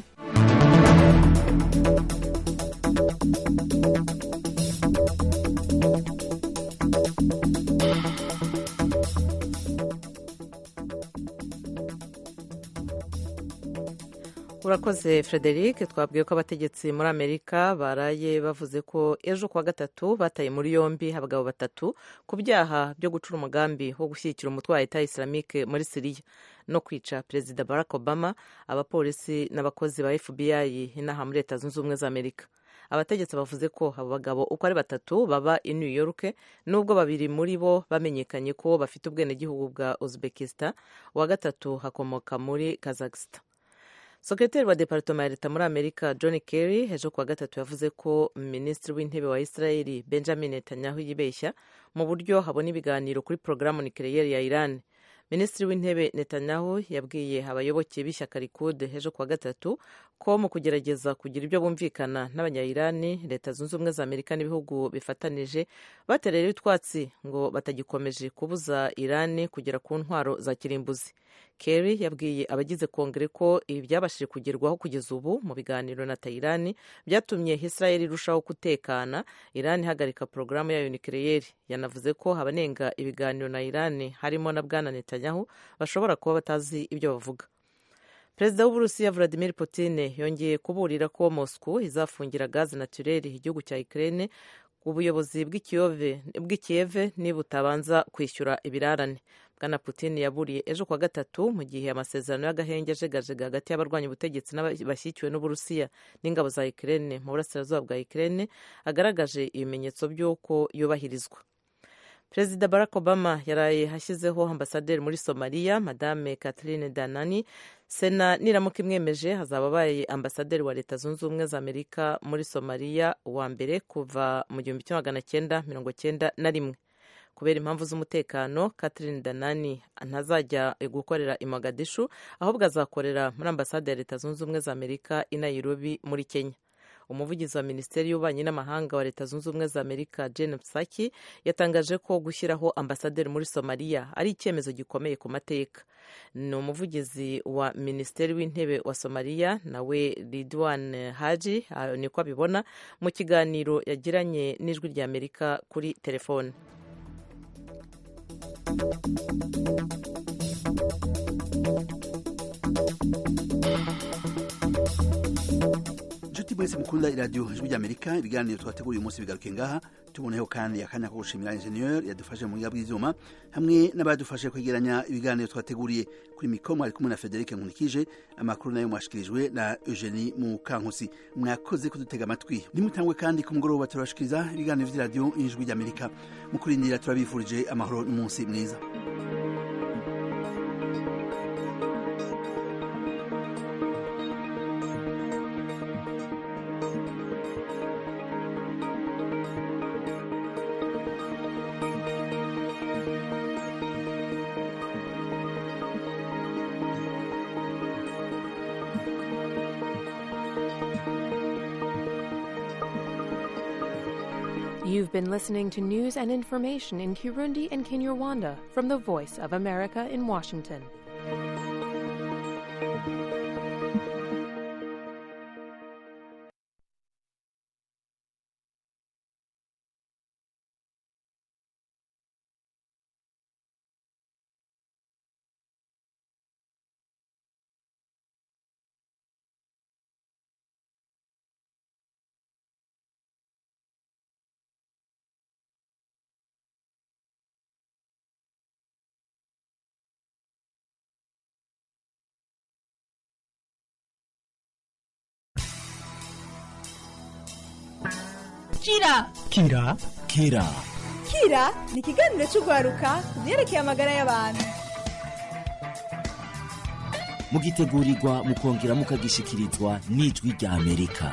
Urakoze Frederic. Twabwiye ko abategetsi muri Amerika baraye bavuze ko ejo kuwa gatatu bataye muri yombi abagabo batatu ku byaha byo gucura umugambi wo gushyigikira umutwe wa Etat Islamique muri Syria no kwica Perezida Barack Obama, abapolisi n'abakozi ba F B I inaha muri Leta Zunze Ubumwe za Amerika. Abategetsi bavuze ko abo bagabo uko ari batatu baba i New York, nubwo babiri muri bo bamenyekanye ko bafite ubwenegihugu bwa Uzbekistan, uwa gatatu hakomoka muri Kazakhstan. Sekretari wa Departoma ya Leta muri Amerika John Kerry ejo kuwa gatatu yavuze ko Minisitiri w'Intebe wa Israeli Benjamin Netanyahu yibeshya mu buryo habona ibiganiro kuri porogaramu nucleaire ya Iran. Minisitiri w'Intebe Netanyahu yabwiye abayoboke b'ishyaka Likud ejo kuwa gatatu ko mu kugerageza kugira ibyo bumvikana n'abanya-Irani, Leta Zunze Ubumwe za Amerika n'ibihugu bifatanije baterera utwatsi ngo batagikomeje kubuza Irani kugera ku ntwaro za kirimbuzi. Kerry yabwiye abagize kongere ko ibi byabashije kugerwaho kugeza ubu mu biganiro na Tehran byatumye Israel irushaho gutekana, Iran ihagarika porogaramu yayo nucleaire. Yanavuze ko abanenga ibiganiro na Iran harimo na bwana Netanyahu bashobora kuba batazi ibyo bavuga. Perezida w'Uburusiya Vladimir Putin yongeye kuburira ko Moscow izafungira gaz naturelle igihugu cya Ukraine ubuyobozi bw'Ikiev nibutabanza kwishyura ibirarane. Bwana Putin yaburiye ejo kwa gatatu mu gihe amasezerano y'agahenge ajegajega hagati y'abarwanya ubutegetsi n'abashyikiwe n'Uburusiya n'ingabo za Ukraine mu burasirazuba bwa Ukraine agaragaje ibimenyetso by'uko yubahirizwa. Perezida Barack Obama yaraye hashyizeho ambasaderi muri Somalia Madame Catherine Danani. Sena niramuka imwemeje hazaba abaye ambasaderi wa Leta Zunze Ubumwe za Amerika muri Somalia wa mbere kuva mu gihumbi kimwe magana cyenda mirongo cyenda na rimwe. Kubera impamvu z'umutekano, Catherine Danani ntazajya gukorera i Mogadishu, ahubwo azakorera muri ambasade ya Leta Zunze Ubumwe za Amerika i Nairobi muri Kenya. Umuvugizi wa Minisiteri y'Ububanyi n'Amahanga wa Leta Zunze Ubumwe za Amerika Jen Psaki yatangaje ko gushyiraho ambasaderi muri Somalia ari icyemezo gikomeye ku mateka. Ni umuvugizi wa Minisiteri w'Intebe wa Somalia nawe Ridwan Haji niko abibona mu kiganiro yagiranye n'Ijwi rya Amerika kuri telefone. Juti mwese mukunda iradiyo Ijwi ry'Amerika, ibiganiro twateguriye umunsi bigaruke ngaha. Tuboneho kandi akanya ko gushimira ingenieur yadufashe mu bw'ibyuma hamwe n'abadufashe kwegeranya ibiganiro twateguriye. Kuri mikoro ari kumwe na Frederic Nkunikije, amakuru nayo mwashikirijwe na Eugenie Mukankusi. Mwakoze kudutega amatwi. Nimutangwe kandi ku mugoroba turashikiriza ibiganiro by'iradiyo Ijwi ry'Amerika. Mukurindira turabifurije amahoro n'umunsi mwiza. You've been listening to news and information in Kirundi and Kinyarwanda from the Voice of America in Washington. kira kira kira kira ni ikiganiro cy'urwaruka ku byerekeye amagara y'abantu. mugitegurirwa mukongera mukagishikirizwa n'ijwi rya Amerika.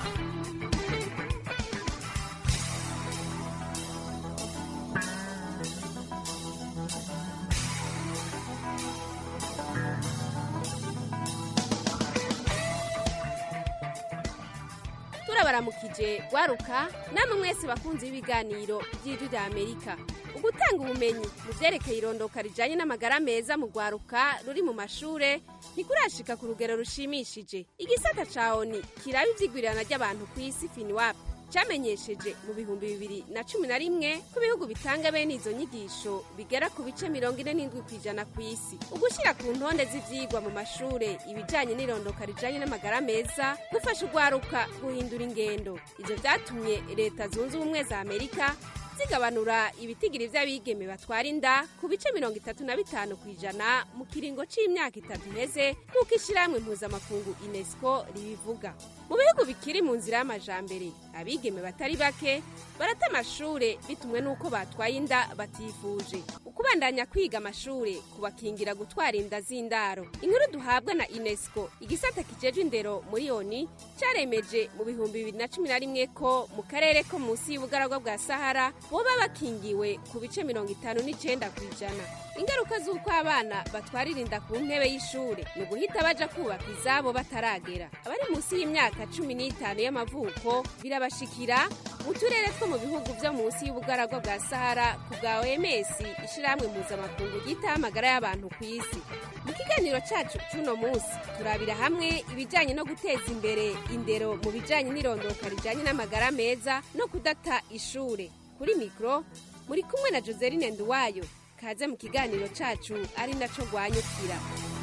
turabaramukije gwaruka namwe mwese bakunze ibiganiro by'ijwi rya Amerika. Ugutanga ubumenyi mu byerekeye irondoka rijanye n'amagara meza mu gwaruka ruri mu mashure ntikurashika ku rugero rushimishije. Igisata ca O N U kiraba ivyigwirirana ry'abantu ku isi FINWAP cyamenyesheje mu bihumbi bibiri na cumi na rimwe ko ibihugu bitanga bene izo nyigisho bigera ku bice mirongo ine n'indwi kw'ijana ku isi. Ugushyira ku ntonde z'ivyigwa mu mashure ibijanye n'irondoka rijanye n'amagara meza gufasha ugwaruka guhindura ingendo. Ivyo vyatumye leta zunze ubumwe za Amerika zigabanura ibitigiri vy'abigeme batwara inda ku bice mirongo itatu na bitanu kw'ijana mu kiringo c'imyaka itatu iheze nk'uko ishirahamwe mpuzamakungu UNESCO ribivuga. Mu bihugu bikiri mu nzira y'amajambere abigeme batari bake barata amashure bitumwe n'uko batwaye inda batifuje. Ukubandanya kwiga amashure kubakingira gutwara inda z'indaro. Inkuru duhabwa na UNESCO igisata kijejwe indero muri O N U caremeje mu bihumbi bibiri na cumi na rimwe ko mu karere ko munsi y'ubugaragwa bwa Sahara boba bakingiwe ku bice mirongo itanu n'icenda kw'ijana. Ingaruka z'uko abana batwarira inda ku ntebe y'ishure ni uguhita baja kubaka izabo bataragera. Abari munsi y'imyaka cumi n'itanu y'amavuko birabashikira mu turere two mu bihugu vyo munsi y'ubugaragwa bwa Sahara ku bwa O M S ishirahamwe mpuzamakungu ryitaho amagara y'abantu ku isi. Mu kiganiro cacu c'uno munsi turabira hamwe ibijanye no guteza imbere indero mu bijanye n'irondoka rijanye n'amagara meza no kudata ishure. Kuri mikro muri kumwe na Joseline Nduwayo. Kaze mu kiganiro cacu ari naco gwanyukira.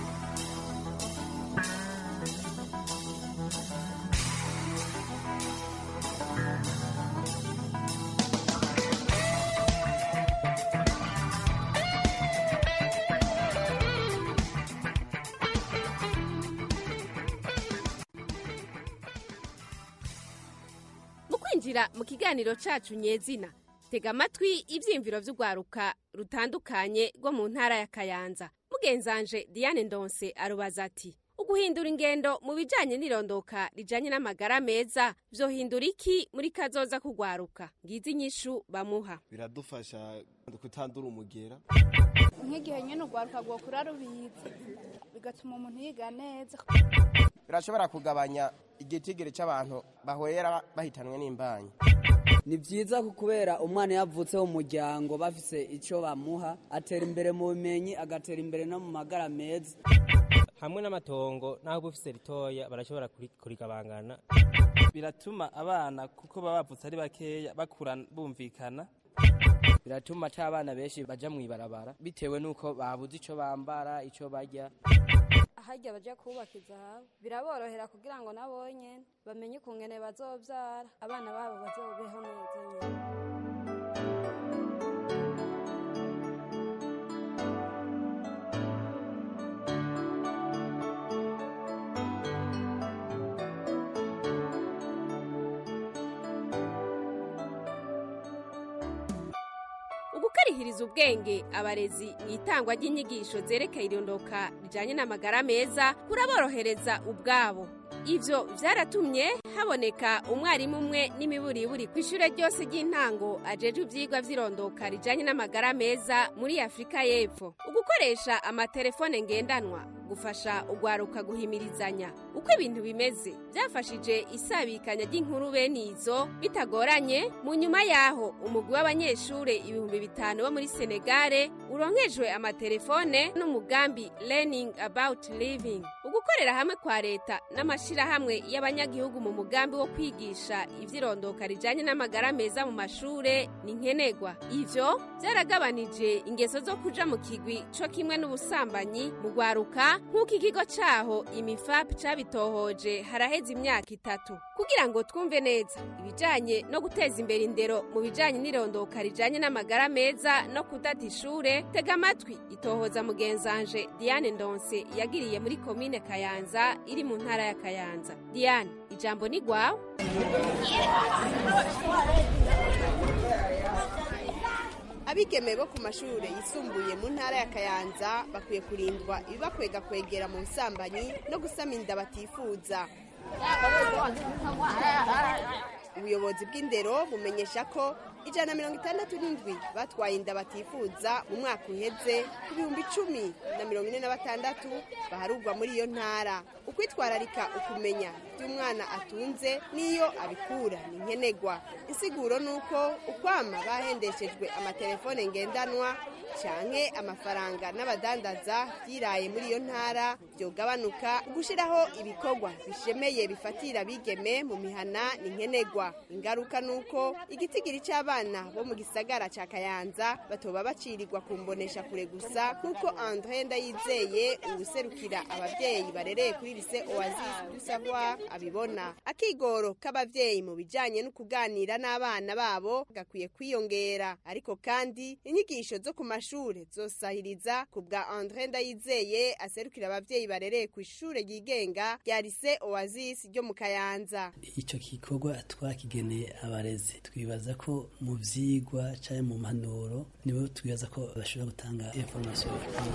Mu kwinjira mu kiganiro cacu nyezina tega amatwi ivyimviro vy'ugwaruka rutandukanye rwo mu ntara ya Kayanza. Mugenzanje Diane Ndonse arubaza ati uguhindura ingendo mu bijanye n'irondoka rijanye n'amagara meza vyohindura iki muri kazoza kugwaruka? Ngizi inyishu bamuha. Biradufasha kutandura umugera nk'igihe nyene ugwaruka gwokura rubizi bigatuma umuntu yiga neza. Birashobora kugabanya igitigiri c'abantu bahwera bahitanwe n'imbanyi. Ni vyiza kubera umwana yavutse mu muryango bafise ico bamuha atera imbere mu bumenyi agatera imbere no mu magara meza. Hamwe n'amatongo naho bufise ritoya barashobora kurigabangana. Biratuma abana kuko baba bavutse ari bakeya bakura bumvikana. Biratuma ca abana benshi baja mwibarabara bitewe nuko babuze ico bambara ico barya. Ahajya baje kubakiza habo biraborohera kugira ngo nabonye bamenye ukungene bazovyara abana babo bazobeho neza nyine. Ugukarihiriza ubwenge abarezi mwitangwa ry'inyigisho zerekeye irondoka rijanye n'amagara meza kuraborohereza ubwabo. Ivyo vyaratumye haboneka umwarimu umwe n'imiburiburi kw'ishure ryose ry'intango ajeje ivyigwa vy'irondoka rijanye n'amagara meza muri Afrika y'Epfo. Ugukoresha amatelefone ngendanwa gufasha ugwaruka guhimirizanya uko ibintu bimeze byafashije isabikanya ry'inkuru bene izo bitagoranye. Mu nyuma yaho umugwi w'abanyeshure ibihumbi bitanu bo muri Senegale uronkejwe amatelefone n'umugambi Learning About Living. Ugukorera hamwe kwa leta n'amashirahamwe y'abanyagihugu mu mugambi wo kwigisha ivyirondoka rijanye n'amagara meza mu mashure ni nkenegwa. Ivyo byaragabanije ingeso zo kuja mu kigwi co kimwe n'ubusambanyi mu gwaruka nk'uko ikigo caho imifap cabitohoje haraheze imyaka itatu. Kugira ngo twumve neza ibijanye no guteza imbere indero mu bijanye n'irondoka rijanye n'amagara meza no kudata ishure, tega amatwi itohoza mugenzanje Diane Ndonse yagiriye muri komine Kayanza iri mu ntara ya Kayanza. Diane, ijambo ni gwawe. abigeme bo ku mashuri yisumbuye mu ntara ya Kayanza bakwiye kurindwa ibibakwega kwegera mu busambanyi no gusama inda batifuza. Ubuyobozi bw'indero bumenyesha ko ijana na mirongo itandatu n'indwi batwaye inda batifuza mu mwaka uheze ku bihumbi icumi na mirongo ine na batandatu baharugwa muri iyo ntara. Ukwitwararika ukumenya by'umwana atunze n'iyo abikura ni nkenegwa. Insiguro ni uko ukwama bahendeshejwe amatelefone ngendanwa canke amafaranga n'abadandaza byiraye muri iyo ntara byogabanuka, gushyiraho ibikorwa bishemeye bifatira bigeme mu mihana ni nkenegwa. Ingaruka ni uko igitigiri cy'abana bo mu gisagara ca Kayanza batoba bacirirwa kumbonesha kure gusa, nk'uko André Ndayizeye uwuserukira abavyeyi barereye kuri lycée Oasis du Savoir abibona. Akigoro k'abavyeyi mu bijanye no kuganira n'abana babo gakwiye kwiyongera, ariko kandi inyigisho zo ku mashure zosahiriza. Ku bwa André Ndayizeye aserukira abavyeyi barereye ku ishure ryigenga rya lycée Oasis ryo mu Kayanza. Ico kikorwa twakigeneye abarezi, twibaza ko mu vyigwa cyangwa mu mpanuro nibo twibaza ko bashobora gutanga information.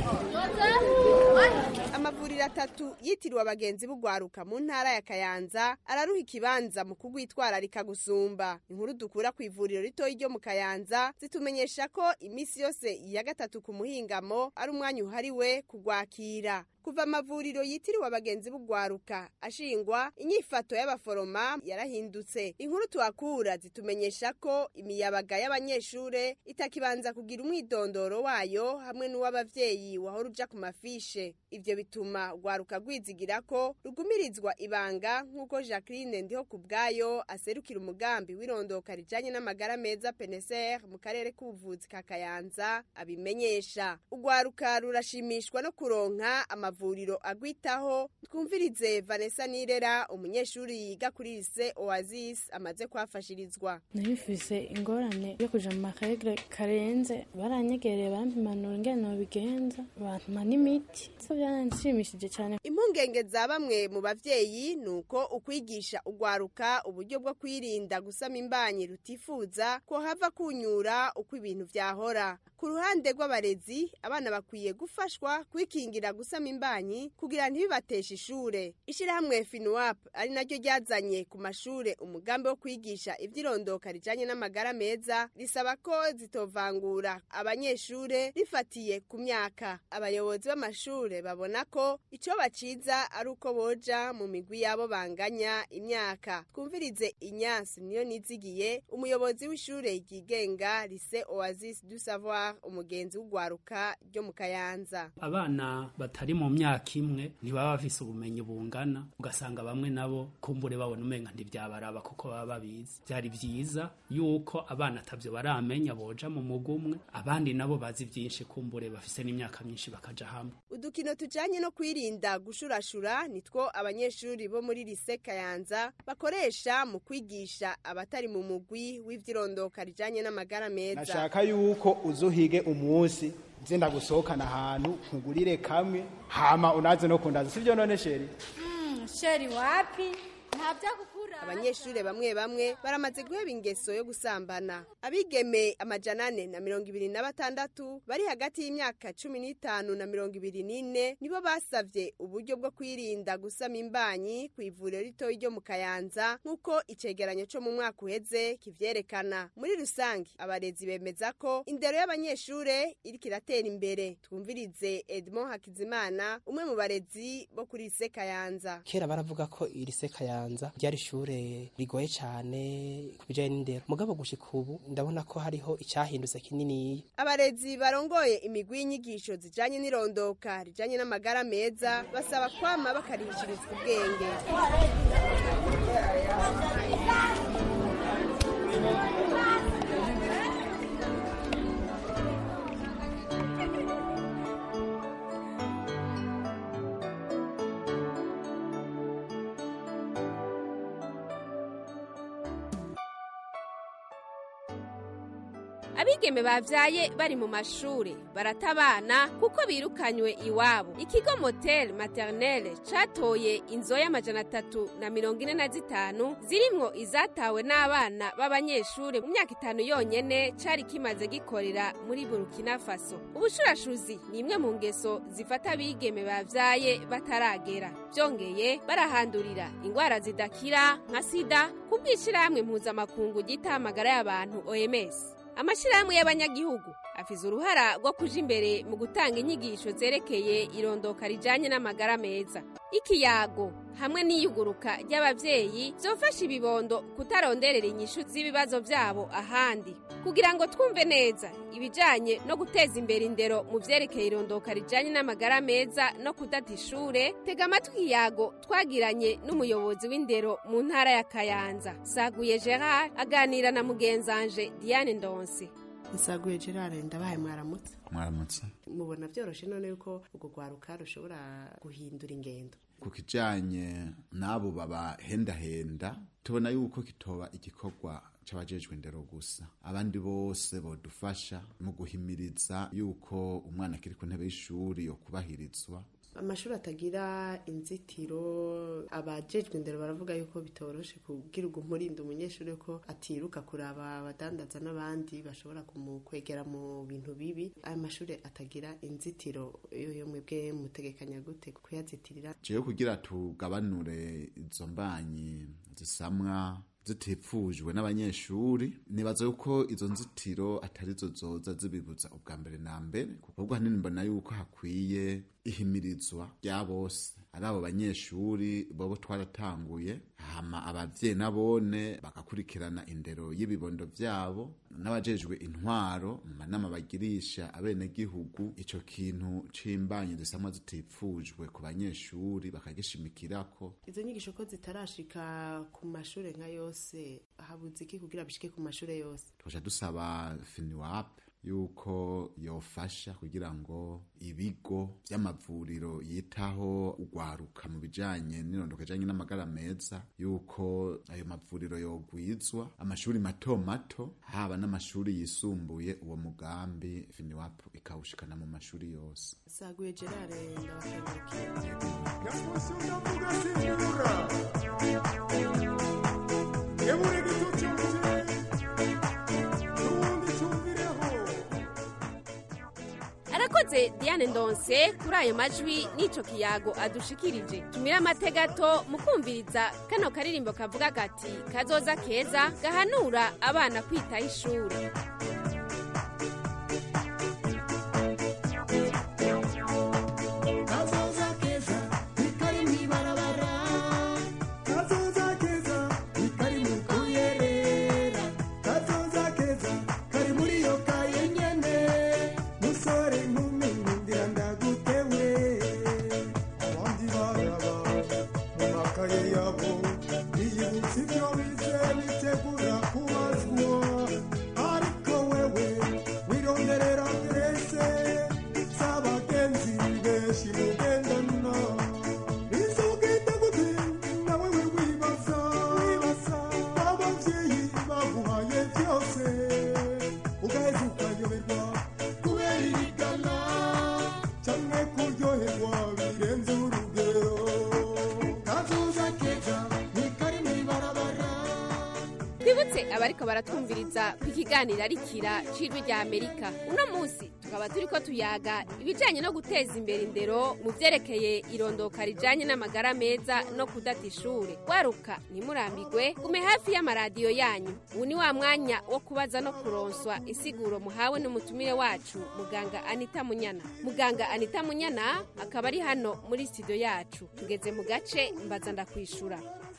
Amavuriro atatu yitiriwe abagenzi b'ugwaruka mu ntara ya Kayanza araruha ikibanza mu kugwitwararika gusumba. Inkuru dukura ku ivuriro rito ryo mu Kayanza zitumenyesha ko imisi yose ya gatatu ku muhingamo ari umwanya uhariwe kugwakira. Kuva amavuriro yitiriwe abagenzi b'ugwaruka ashingwa, inyifato y'abaforoma yarahindutse. Inkuru tuhakura zitumenyesha ko imiyabaga y'abanyeshure itakibanza kugira umwidondoro wayo hamwe n'uw'abavyeyi wahora uja ku mafishe. Ivyo bituma ugwaruka rwizigira ko rugumirizwa ibanga, nk'uko Jacqueline Ndiho kubwayo aserukira umugambi w'irondoka rijanye n'amagara meza P N S R mu karere k'ubuvuzi ka Kayanza abimenyesha. Ugwaruka rurashimishwa no kuronka amavuriro agwitaho. Twumvirize Vanessa Nirera, umunyeshuri yiga kuri lycée Oasis amaze kwafashirizwa. Narifise ingorane yo kuja mu makaregre karenze, baranyegereye bampimanura ingene nobigenza, bampa n'imiti. So byanshimishije cyane. Impungenge za bamwe mu bavyeyi nuko ukwigisha ugwaruka uburyo bwo kwirinda gusama imbanyi rutifuza ko hava kunyura uko ibintu vyahora. Ku ruhande rw'abarezi, abana bakwiye gufashwa kwikingira gusama imbanyi kugira ntibibateshe ishure. Ishirahamwe FINUAP ari naryo ryazanye ku mashure umugambi wo kwigisha ivyirondoka rijanye n'amagara meza, risaba ko zitovangura abanyeshure rifatiye ku myaka. Abayobozi b'amashure babona ko ico baciza ari uko boja mu migwi yabo banganya imyaka. Twumvirize Ignace niyo nizigiye, umuyobozi w'ishure ryigenga lycée Oasis du Savoir, umugenzi w'ugwaruka ryo mu Kayanza. Abana batari mu myaka imwe ntibaba bafise ubumenyi bungana, ugasanga bamwe nabo kumbure babona umenga ntivyabaraba kuko baba babizi. Byari vyiza yuko abana atavyo baramenya boja mu mugumwe, abandi nabo bazi vyinshi kumbure bafise n'imyaka myinshi bakaja hamwe. Udukino tujanye no kwirinda gushurashura nitwo abanyeshuri bo muri lycée Kayanza bakoresha mu kwigisha abatari mu mugwi w'ivyirondoka rijanye n'amagara meza. Nashaka yuko uzuhige umunsi nzenda gusohokana ahantu nkugurire kamwe hama unaze no kundaza, sivyo none sheri? Mm, sheri wapi? Abanyeshure bamwe bamwe baramaze guheba ingeso yo gusambana. Abigeme amajana ane na mirongo ibiri na batandatu bari hagati y'imyaka cumi n'itanu na mirongo ibiri n'ine nibo basavye uburyo bwo kwirinda gusama imbanyi ku ivuriro rito ryo mu Kayanza, nk'uko icegeranyo co mu mwaka uheze kivyerekana. Muri rusangi abarezi bemeza ko indero y'abanyeshure iriko iratera imbere. Twumvirize Edmond Hakizimana, umwe mu barezi bo kuri lycée Kayanza. Kera baravuga ko iri lycée Kayanza ryari ishure rigoye cyane kubijanye n'indero, mugabo gushika ubu ndabona ko hariho icyahindutse kinini. Abarezi barongoye imigwi y'inyigisho zijanye n'irondoka rijanye n'amagara meza basaba kwama bakarihishirizwa ubwenge. abigeme bavyaye bari mu mashure baratabana kuko birukanywe iwabo. Ikigo Motel Maternelle catoye inzoya amajana atatu na mirongo ine na zitanu zirimwo izatawe n'abana b'abanyeshure mu myaka itanu yonyene cari kimaze gikorera muri Burkina Faso. Ubushurashuzi ni imwe mu ngeso zifata abigeme bavyaye bataragera. Byongeye barahandurira ingwara zidakira nka sida kubwishirahamwe mpuzamakungu gita amagara y'abantu O M S. Amashirahamwe y'abanyagihugu afise uruhara rwo kuja imbere mu gutanga inyigisho zerekeye irondoka rijanye n'amagara meza. Ikiyago hamwe n'iyuguruka ry'abavyeyi zofasha ibibondo kutaronderera inyishu z'ibibazo vyabo ahandi. Kugira ngo twumve neza ibijanye no guteza imbere indero mu vyerekeye irondoka rijanye n'amagara meza no kudata ishure, tega amatwi ikiyago twagiranye n'umuyobozi w'indero mu ntara ya Kayanza. Saguye Gerard aganira na mugenzanje Diane Ndonse. Nsaguye Gerard, ndabaye mwaramutse. Mwaramutse. Mubona byoroshe none yuko ugo gwaruka rushobora guhindura ingendo ku kijanye nabo baba henda henda, tubona yuko kitoba igikorwa c'abajejwe indero gusa. Abandi bose bodufasha mu guhimiriza yuko umwana akiri ku ntebe y'ishuri yo kubahirizwa. Amashuri atagira inzitiro, abajejwe indero baravuga yuko bitoroshe kugira umurinda umunyeshuri ko atiruka kuraba abadandaza n'abandi bashobora kumukwegera mu bintu bibi. Aya mashuri atagira inzitiro yo mwebwe mutegekanya gute kuyazitirira? Jewe kugira tugabanure izo mbanyi zisamwa zitifujwe n'abanyeshuri, nibaza yuko izo nzitiro atarizo zoza zibibuza ubwa mbere na mbere, kuko hanini mbona yuko hakwiye ihimirizwa rya bose, ari abo banyeshuri bobo twaratanguye, hama abavyeyi nabone bagakurikirana indero y'ibibondo vyabo, n'abajejwe intwaro mu manama bagirisha abene gihugu ico kintu c'imbanyi zisamwa zitifujwe ku banyeshuri bakagishimikirako. Izo nyigisho ko zitarashika ku mashure nka yose, habuze iki kugira bishike ku mashure yose? Twaje dusaba FINWAP yuko yofasha kugira ngo ibigo vy'amavuriro yitaho ugwaruka mu bijanye n'irondoka janye n'amagara meza, yuko ayo mavuriro yogwizwa, amashuri mato mato haba n'amashuri yisumbuye, uwo mugambi FINWAP ikawushikana mu mashuri yose. Saguye Gerard, Arakoze Diane Ndonse kuri ayo majwi n'ico kiyago adushikirije. Tumira amategato mu kumviriza kano karirimbo kavuga gati kazoza keza gahanura abana kwitaho ishure. Abariko baratwumviriza ku kiganiro arikira c'ijwi rya Amerika. Uno musi tukaba turiko tuyaga ibijanye no guteza imbere indero mu vyerekeye irondoka rijanye n'amagara meza no kudata ishure. Waruka ntimurambirwe, gume hafi y'amaradiyo yanyu. Ubu ni wa mwanya wo kubaza no kuronswa insiguro muhawe n'umutumire wacu muganga Anita Munyana. Muganga Anita Munyana akaba ari hano muri studio yacu. Tugeze mu gace mbaza ndakwishura.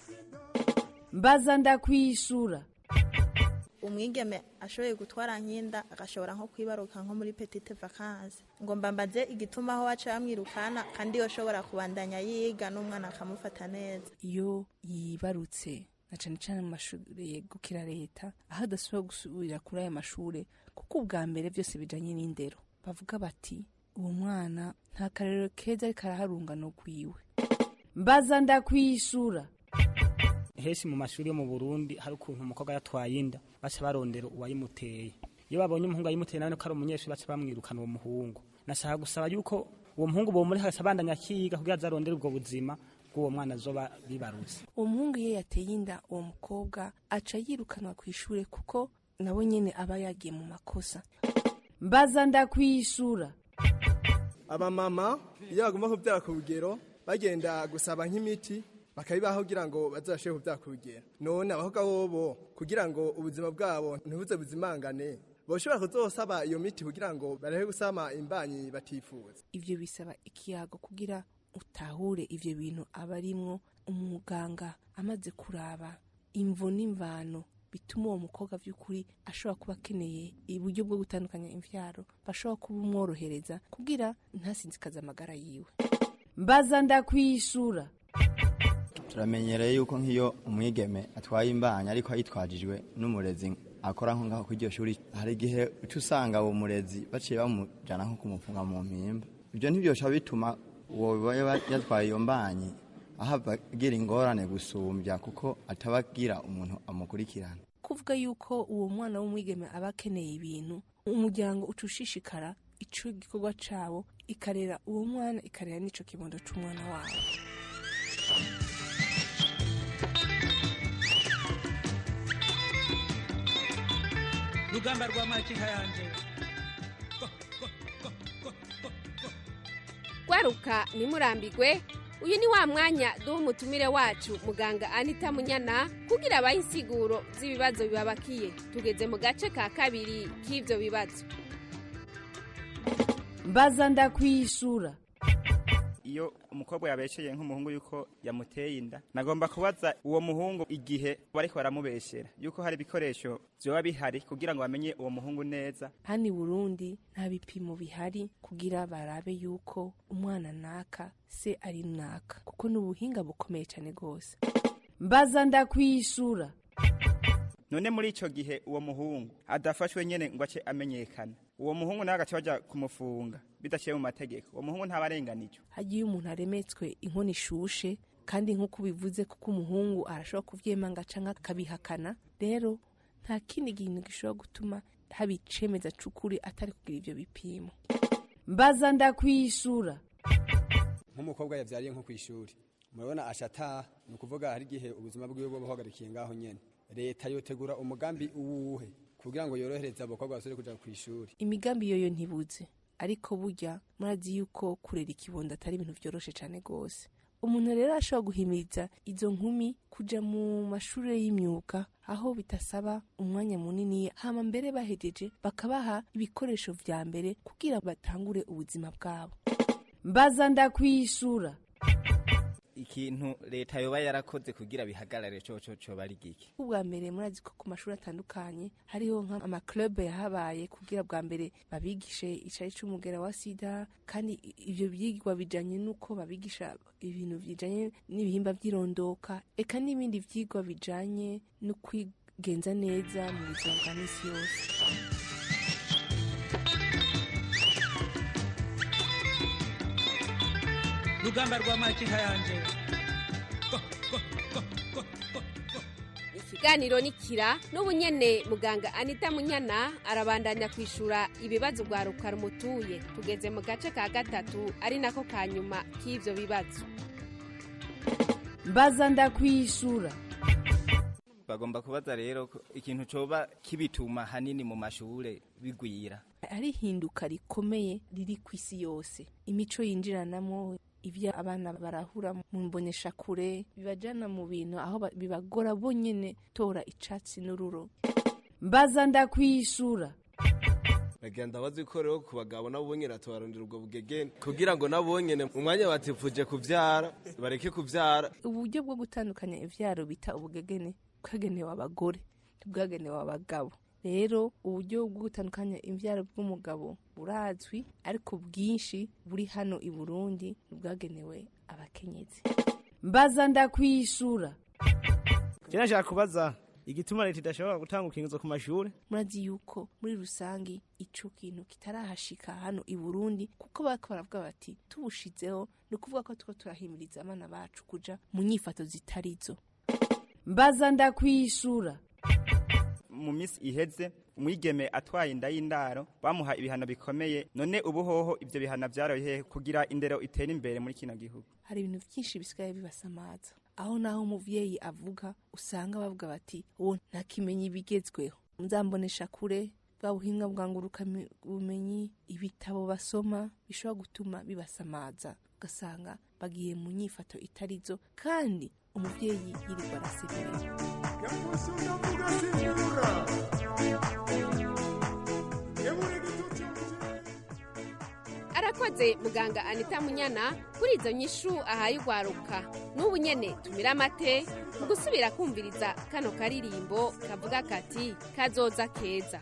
Mbaza ndakwishura. Umwigeme ashoboye gutwara nkinda agashobora nko kwibaruka nko muri petite vacances, ngo mbambaze igituma aho waca yamwirukana kandi yoshobora kubandanya yiga n'umwana akamufata neza. Iyo yibarutse na cane cane mu mashuri yegukira leta, aho adasubira gusubira kuri aya mashure, kuko ubwa mbere byose bijanye n'indero, bavuga bati uwo mwana nta karero keza ariko araharungano kwiwe. Mbaza ndakwishura. Henshi mu mashuri yo mu Burundi hari ukuntu umukobwa yatwaye inda baca barondera uwayimuteye. iyo babonye umuhungu ayimuteye nawe ko ari umunyeshuri bace bamwirukana uwo muhungu. Nashaka gusaba yuko uwo muhungu bo muri hasi abandanya akiga kugira azarondere ubwo buzima bw'uwo mwana azoba bibarutse. Uwo muhungu iyo yateye inda uwo mukobwa aca yirukanwa ku ishure kuko nabo nyene aba yagiye mu makosa. Mbaza ndakwishura. Abamama iyo bagomba kubyara ku rugero bagenda gusaba nk'imiti bakabibaho kugira ngo bazashe kubyara ku rugero. None abahoga bobo kugira ngo ubuzima bwabo ntibuze buzimangane boshobora kuzosaba iyo miti kugira ngo barahe gusama imbanyi batifuza. Ivyo bisaba ikiyago kugira utahure ivyo bintu abarimwo. Umuganga amaze kuraba imvo n'imvano bituma uwo mukobwa vy'ukuri ashobora kuba akeneye uburyo bwo gutandukanya imvyaro bashobora kuba umworohereza kugira ntasinzikaze amagara yiwe. Mbaza ndakwishura. Turamenyereye yuko nk'iyo umwigeme atwaye imbanya ariko ayitwajijwe n'umurezi akora nko ngaho kw'iryo shuri, hari igihe uca usanga uwo murezi baciye bamujana nko kumufunga mu mpimba. Ibyo ntibyosha bituma uwo yatwaye iyo mbanyi ahava agira ingorane gusumbya kuko atabagira umuntu amukurikirana. Kuvuga yuko uwo mwana w'umwigeme aba akeneye ibintu, umuryango uca ushishikara ico gikorwa cabo ikarera uwo mwana ikarera n'ico kibondo c'umwana wawe. Rugamba rwa makinka yanje. Gwaruka nimurambigwe, uyu ni wa mwanya duha umutumire wacu muganga Anita Munyana kugira abahe insiguro z'ibibazo bibabakiye. Tugeze mu gace ka kabiri k'ivyo bibazo. Mbaza ndakwishura. Iyo umukobwa yabesheye nk'umuhungu yuko yamuteye inda, nagomba kubaza uwo muhungu igihe bariko baramubeshera yuko hari ibikoresho vyoba bihari kugira ngo bamenye uwo muhungu neza. Hani Burundi nta bipimo bihari kugira barabe yuko umwana naka se ari naka kuko n'ubuhinga bukomeye cyane gose. Mbaza ndakwishura. None muri ico gihe uwo muhungu adafashwe nyene ngo ace amenyekana, uwo muhungu nawe agace baja kumufunga bidaciye mu mategeko, uwo muhungu ntabarenganijwe. Hagiye umuntu aremetswe inkono ishushe kandi nk'uko bivuze kuko umuhungu arashobora kuvyemanga canke akabihakana, rero nta kindi kintu gishobora gutuma haba icemeza c'ukuri atari kugira ivyo bipimo. Mbaza ndakwishura. Nk'umukobwa yavyariye nko kw'ishuri, murabona ashata ni ukuvuga hari igihe ubuzima bwiwe bwo buhagarikiye ngaho nyene. Leta yotegura umugambi uwuhe kugira ngo yorohereze abakobwa basore kuja ku ishuri. Imigambi yoyo ntibuze, ariko burya murazi yuko kurera ikibondo atari ibintu vyoroshe cane gose. Umuntu rero ashobora guhimiriza izo nkumi kuja mu mashuri y'imyuga aho bitasaba umwanya munini, hama mbere bahejeje bakabaha ibikoresho vya mbere kugira batangure ubuzima bwabo. Mbaza ndakwishura. Ikintu leta yoba yarakoze kugira bihagarare coco co bari giki. Ubwa mbere murazi ko ku mashuri atandukanye hariho nka ama club yahabaye kugira bwa mbere babigishe icari c'umugera wa sida, kandi ivyo byigwa bijanye nuko babigisha ibintu bijanye n'ibihimba vy'irondoka eka n'ibindi vyigwa bijanye no kwigenza neza mu buzima bwa misi yose. Rugamba rwa makinka yanje. Ikiganiro nikira n'ubunyene muganga Anita Munyana arabandanya kwishura ibibazo bwa rukara mutuye. Tugeze mu gace ka gatatu ari nako kanyuma k'ivyo bibazo. Mbaza ndakwishura. Bagomba kubaza rero ikintu coba kibituma hanini mu mashure bigwira. Ari hinduka rikomeye riri kwisi yose. Imico yinjiranamo ivya abana barahura mu mbonesha kure bibajana mu bintu aho bibagora bonyene tora icatsi n'ururo. Mbaza ndakwishura. Bagenda bazikorero ku bagabo nabo bonyene tubarondera ubwo bugegene kugira ngo nabo bonyene umwanya batifuje kuvyara bareke kuvyara. Uburyo bwo gutandukanya ivyaro bita ubugegene kagenewe abagore tubwagenewe abagabo. Rero uburyo bwo gutandukanya imvyaro bw'umugabo burazwi, ariko bwinshi buri hano i Burundi bwagenewe abakenyezi. Mbaza ndakwishura. Kina shaka kubaza igituma leta idashobora gutanga ukingizo ku mashuri. Murazi yuko muri rusangi ico kintu kitarahashika hano i Burundi kuko bako baravuga bati tubushizeho no kuvuga ko tuko turahimiriza abana bacu kuja mu nyifato zitarizo. Mbaza ndakwishura. mu minsi iheze umwigeme atwaye inda y'indaro bamuha ibihano bikomeye none ubu hoho ivyo bihano vyaroye kugira indero itere imbere muri kino gihugu. Hari ibintu byinshi bisigaye bibasamaza aho naho umuvyeyi avuga usanga bavuga bati uwo ntakimenyi bigezweho nzambonesha kure bwa buhinga bwanguruka bumenyi ibitabo basoma bishobora gutuma bibasamaza ugasanga bagiye mu nyifato itarizo kandi umuvyeyi yirirwa arasebera. Arakoze muganga Anita Munyana kuri izo nyishu ahaye ugwaruka. N'ubu nyene tumira amate mu gusubira kumviriza kano karirimbo kavuga kati kazoza keza.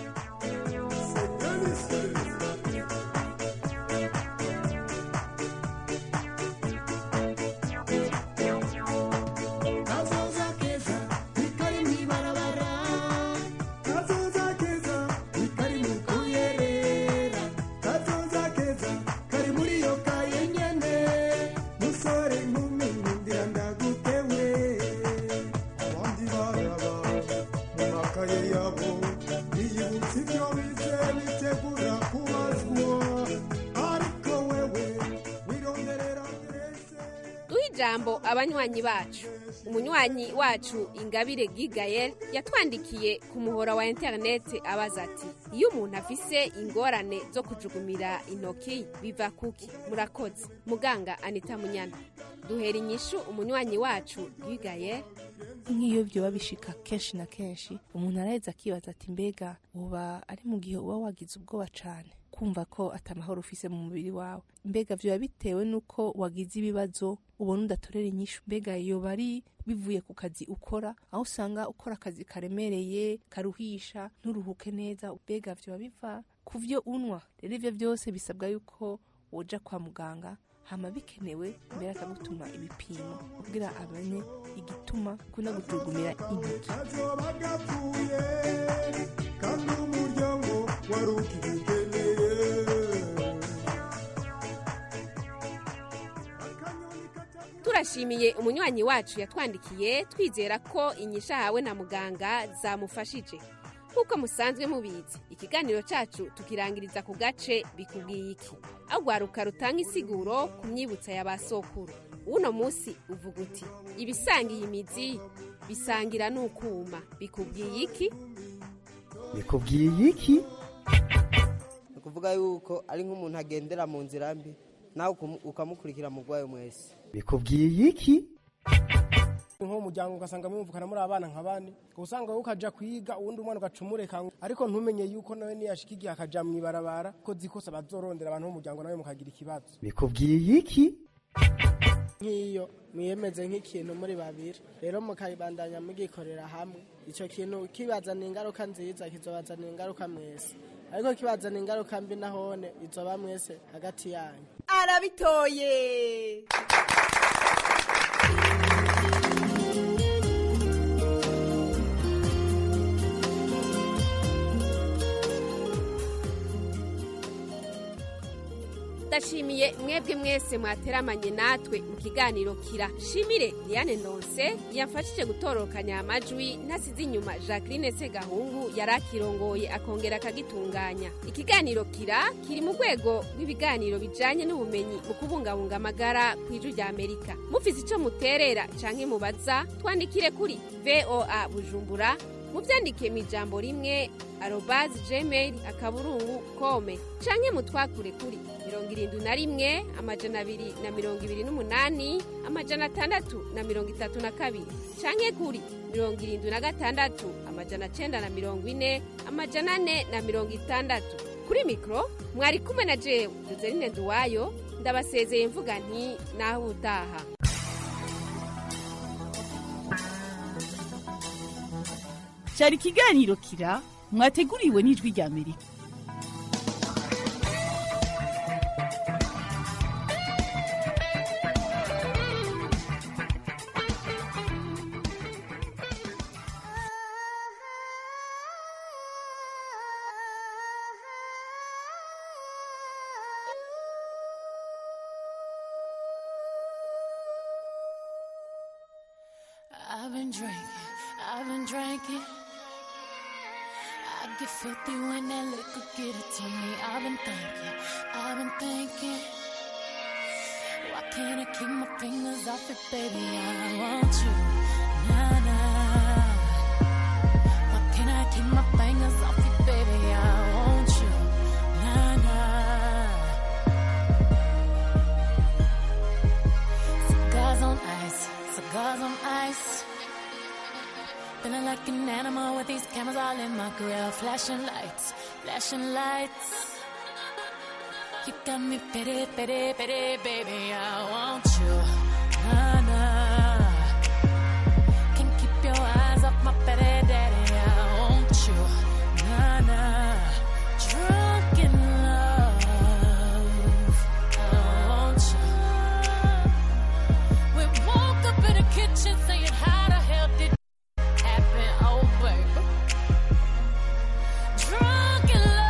Jambo abanywanyi bacu. Umunywanyi wacu Ingabire Gigael yatwandikiye ku muhora wa internet abaza ati iyo umuntu afise ingorane zo kujugumira intoki biva kuki. Murakoze muganga Anita Munyana. Duhera inyishu umunywanyi wacu Gigael. Nk'iyo byo babishika kenshi na kenshi umuntu araheza akibaza ati mbega uba ari mu gihe uba wagize ubwoba cane kumva ko atamahoro ufise mu mubiri wawe mbega vyo bitewe nuko wagize ibibazo ubona udatorera inyishu mbega iyo bari bivuye ku kazi ukora aho usanga ukora akazi karemereye karuhisha nturuhuke neza mbega vyo biva kuvyo unwa rero ivyo byose bisabwa yuko woja kwa muganga hama bikenewe mbere akagutuma ibipimo kugira abanye igituma kuna gutugumira intoki. Turashimiye umunywanyi wacu yatwandikiye twizera ko inyisha hawe na muganga zamufashije. Kuko musanzwe mubizi ikiganiro cacu tukirangiriza ku gace bikubwiye iki aho gwaruka rutanga isiguro ku myibutsa y'abasokuru. Uno musi uvuga uti ibisangiye imizi bisangira n'ukuma bikubwiye iki bikubwiye iki kuvuga yuko ari nk'umuntu agendera mu nzira mbi nawe ukamukurikira mu gwayo mwese bikubwiye iki nko mujyango ugasanga mwumvukana muri abana nk'abane usanga ukaja kwiga uwundi umwana ugacumureka ariko ntumenye yuko nawe niyashikigiye akaja mwibarabara ko zikosa bazorondera abantu mu mujyango nawe mukagira ikibazo bikubwiye iki nk'iyo mwiyemeze nk'ikintu muri babiri rero mukabandanya mugikorera hamwe ico kintu kibazana ingaruka nziza kizobazana ingaruka mwese ariko kibazana ingaruka mbi nahone izoba mwese hagati yanyu. Arabitoye. Ndashimiye mwebwe mwese mwateramanye natwe mu kiganiro kira. Shimire Diane Ndonse yafashije gutororokanya amajwi ntasize inyuma Jacqueline Segahungu yarakirongoye akongera akagitunganya. Ikiganiro kira kiri mu rwego rw'ibiganiro bijanye n'ubumenyi mu kubungabunga amagara kw'ijwi rya Amerika. Mufise ico muterera canke mubaza twandikire kuri V O A Bujumbura muvyandike mu ijambo rimwe arobase gmail akaburungu kome canke mutwakure kuri mirongo irindwi na rimwe amajana abiri na mirongo ibiri n'umunani amajana atandatu na mirongo itatu na kabiri canke kuri mirongo irindwi na gatandatu amajana cenda na mirongo ine amajana ane na mirongo itandatu. Kuri mikro mwari kumwe na jewe Joseline Nduwayo ndabasezeye mvuga nti naho utaha. Cyari kiganiro kira mwateguriwe n'ijwi rya Amerika. I've been drinking, I've been drinking. get filthy when that liquor get it to me. I've been thinking, I've been thinking. Why can't I keep my fingers off it, baby? I want you, nah, nah. Why can't I keep my fingers off it, baby? I want you, nah, nah. Cigars on ice, cigars on ice. Feeling like an animal with these cameras all in my grill. Flashing lights, flashing lights. You got me pity, pity, pity, baby. I want you, nah, nah. Can't keep your eyes off my pity, daddy. I want you, nah, nah. Drunk in love, I want you. We woke up in the kitchen saying, how the hell did happen? Oh, baby. Drunk in love.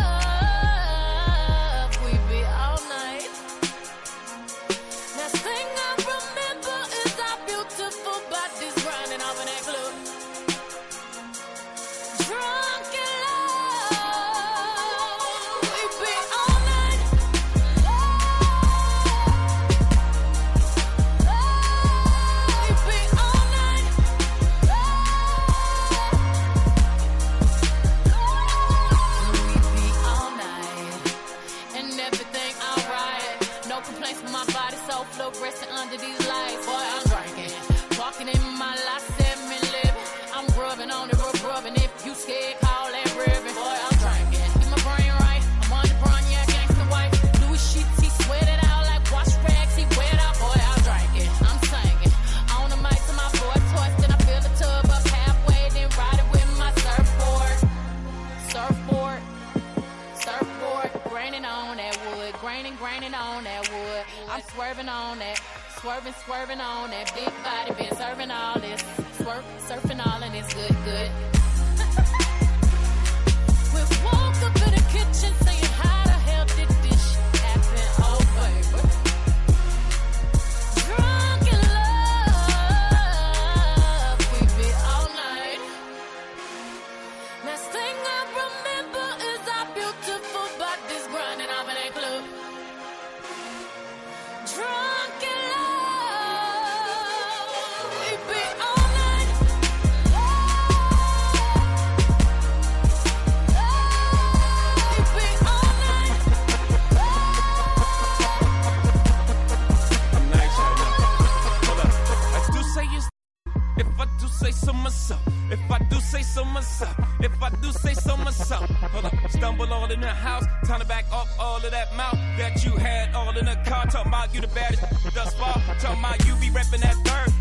Resting under these lights, boy, I'm drinking. Walking in my life, seven living. I'm rubbing on it, rub, rubbing. If you scared, call that ribbon. Boy, I'm drinking. Get my brain right. I'm on the brown, yeah, gangsta white. Louis sheets, he sweated out like wash rags. He wet out, boy, I'm drinking. I'm singing. On the mic to my boy toys, then I fill the tub up halfway, then ride it with my surfboard. Surfboard, surfboard, graining on that wood, graining, graining on that wood. I'm swerving on that, swerving, swerving on that big body, been serving all this, swerve, surfing all and it's good, good. We woke up in the kitchen saying, how the hell did this shit happen? Oh, baby. Drunk in love, we be all night. Last thing I remember is our beautiful bodies grinding off in that club. Drunk in love, we be all night. We be all night. I'm nice right now. Hold up. I do say you. If I do say so myself. If I do say so myself. If I do say so myself. Hold up. Stumble all in the house. Time to back up all of that mouth that you had all in the car. Talking about you the baddest thus far. Talking about you be repping that third.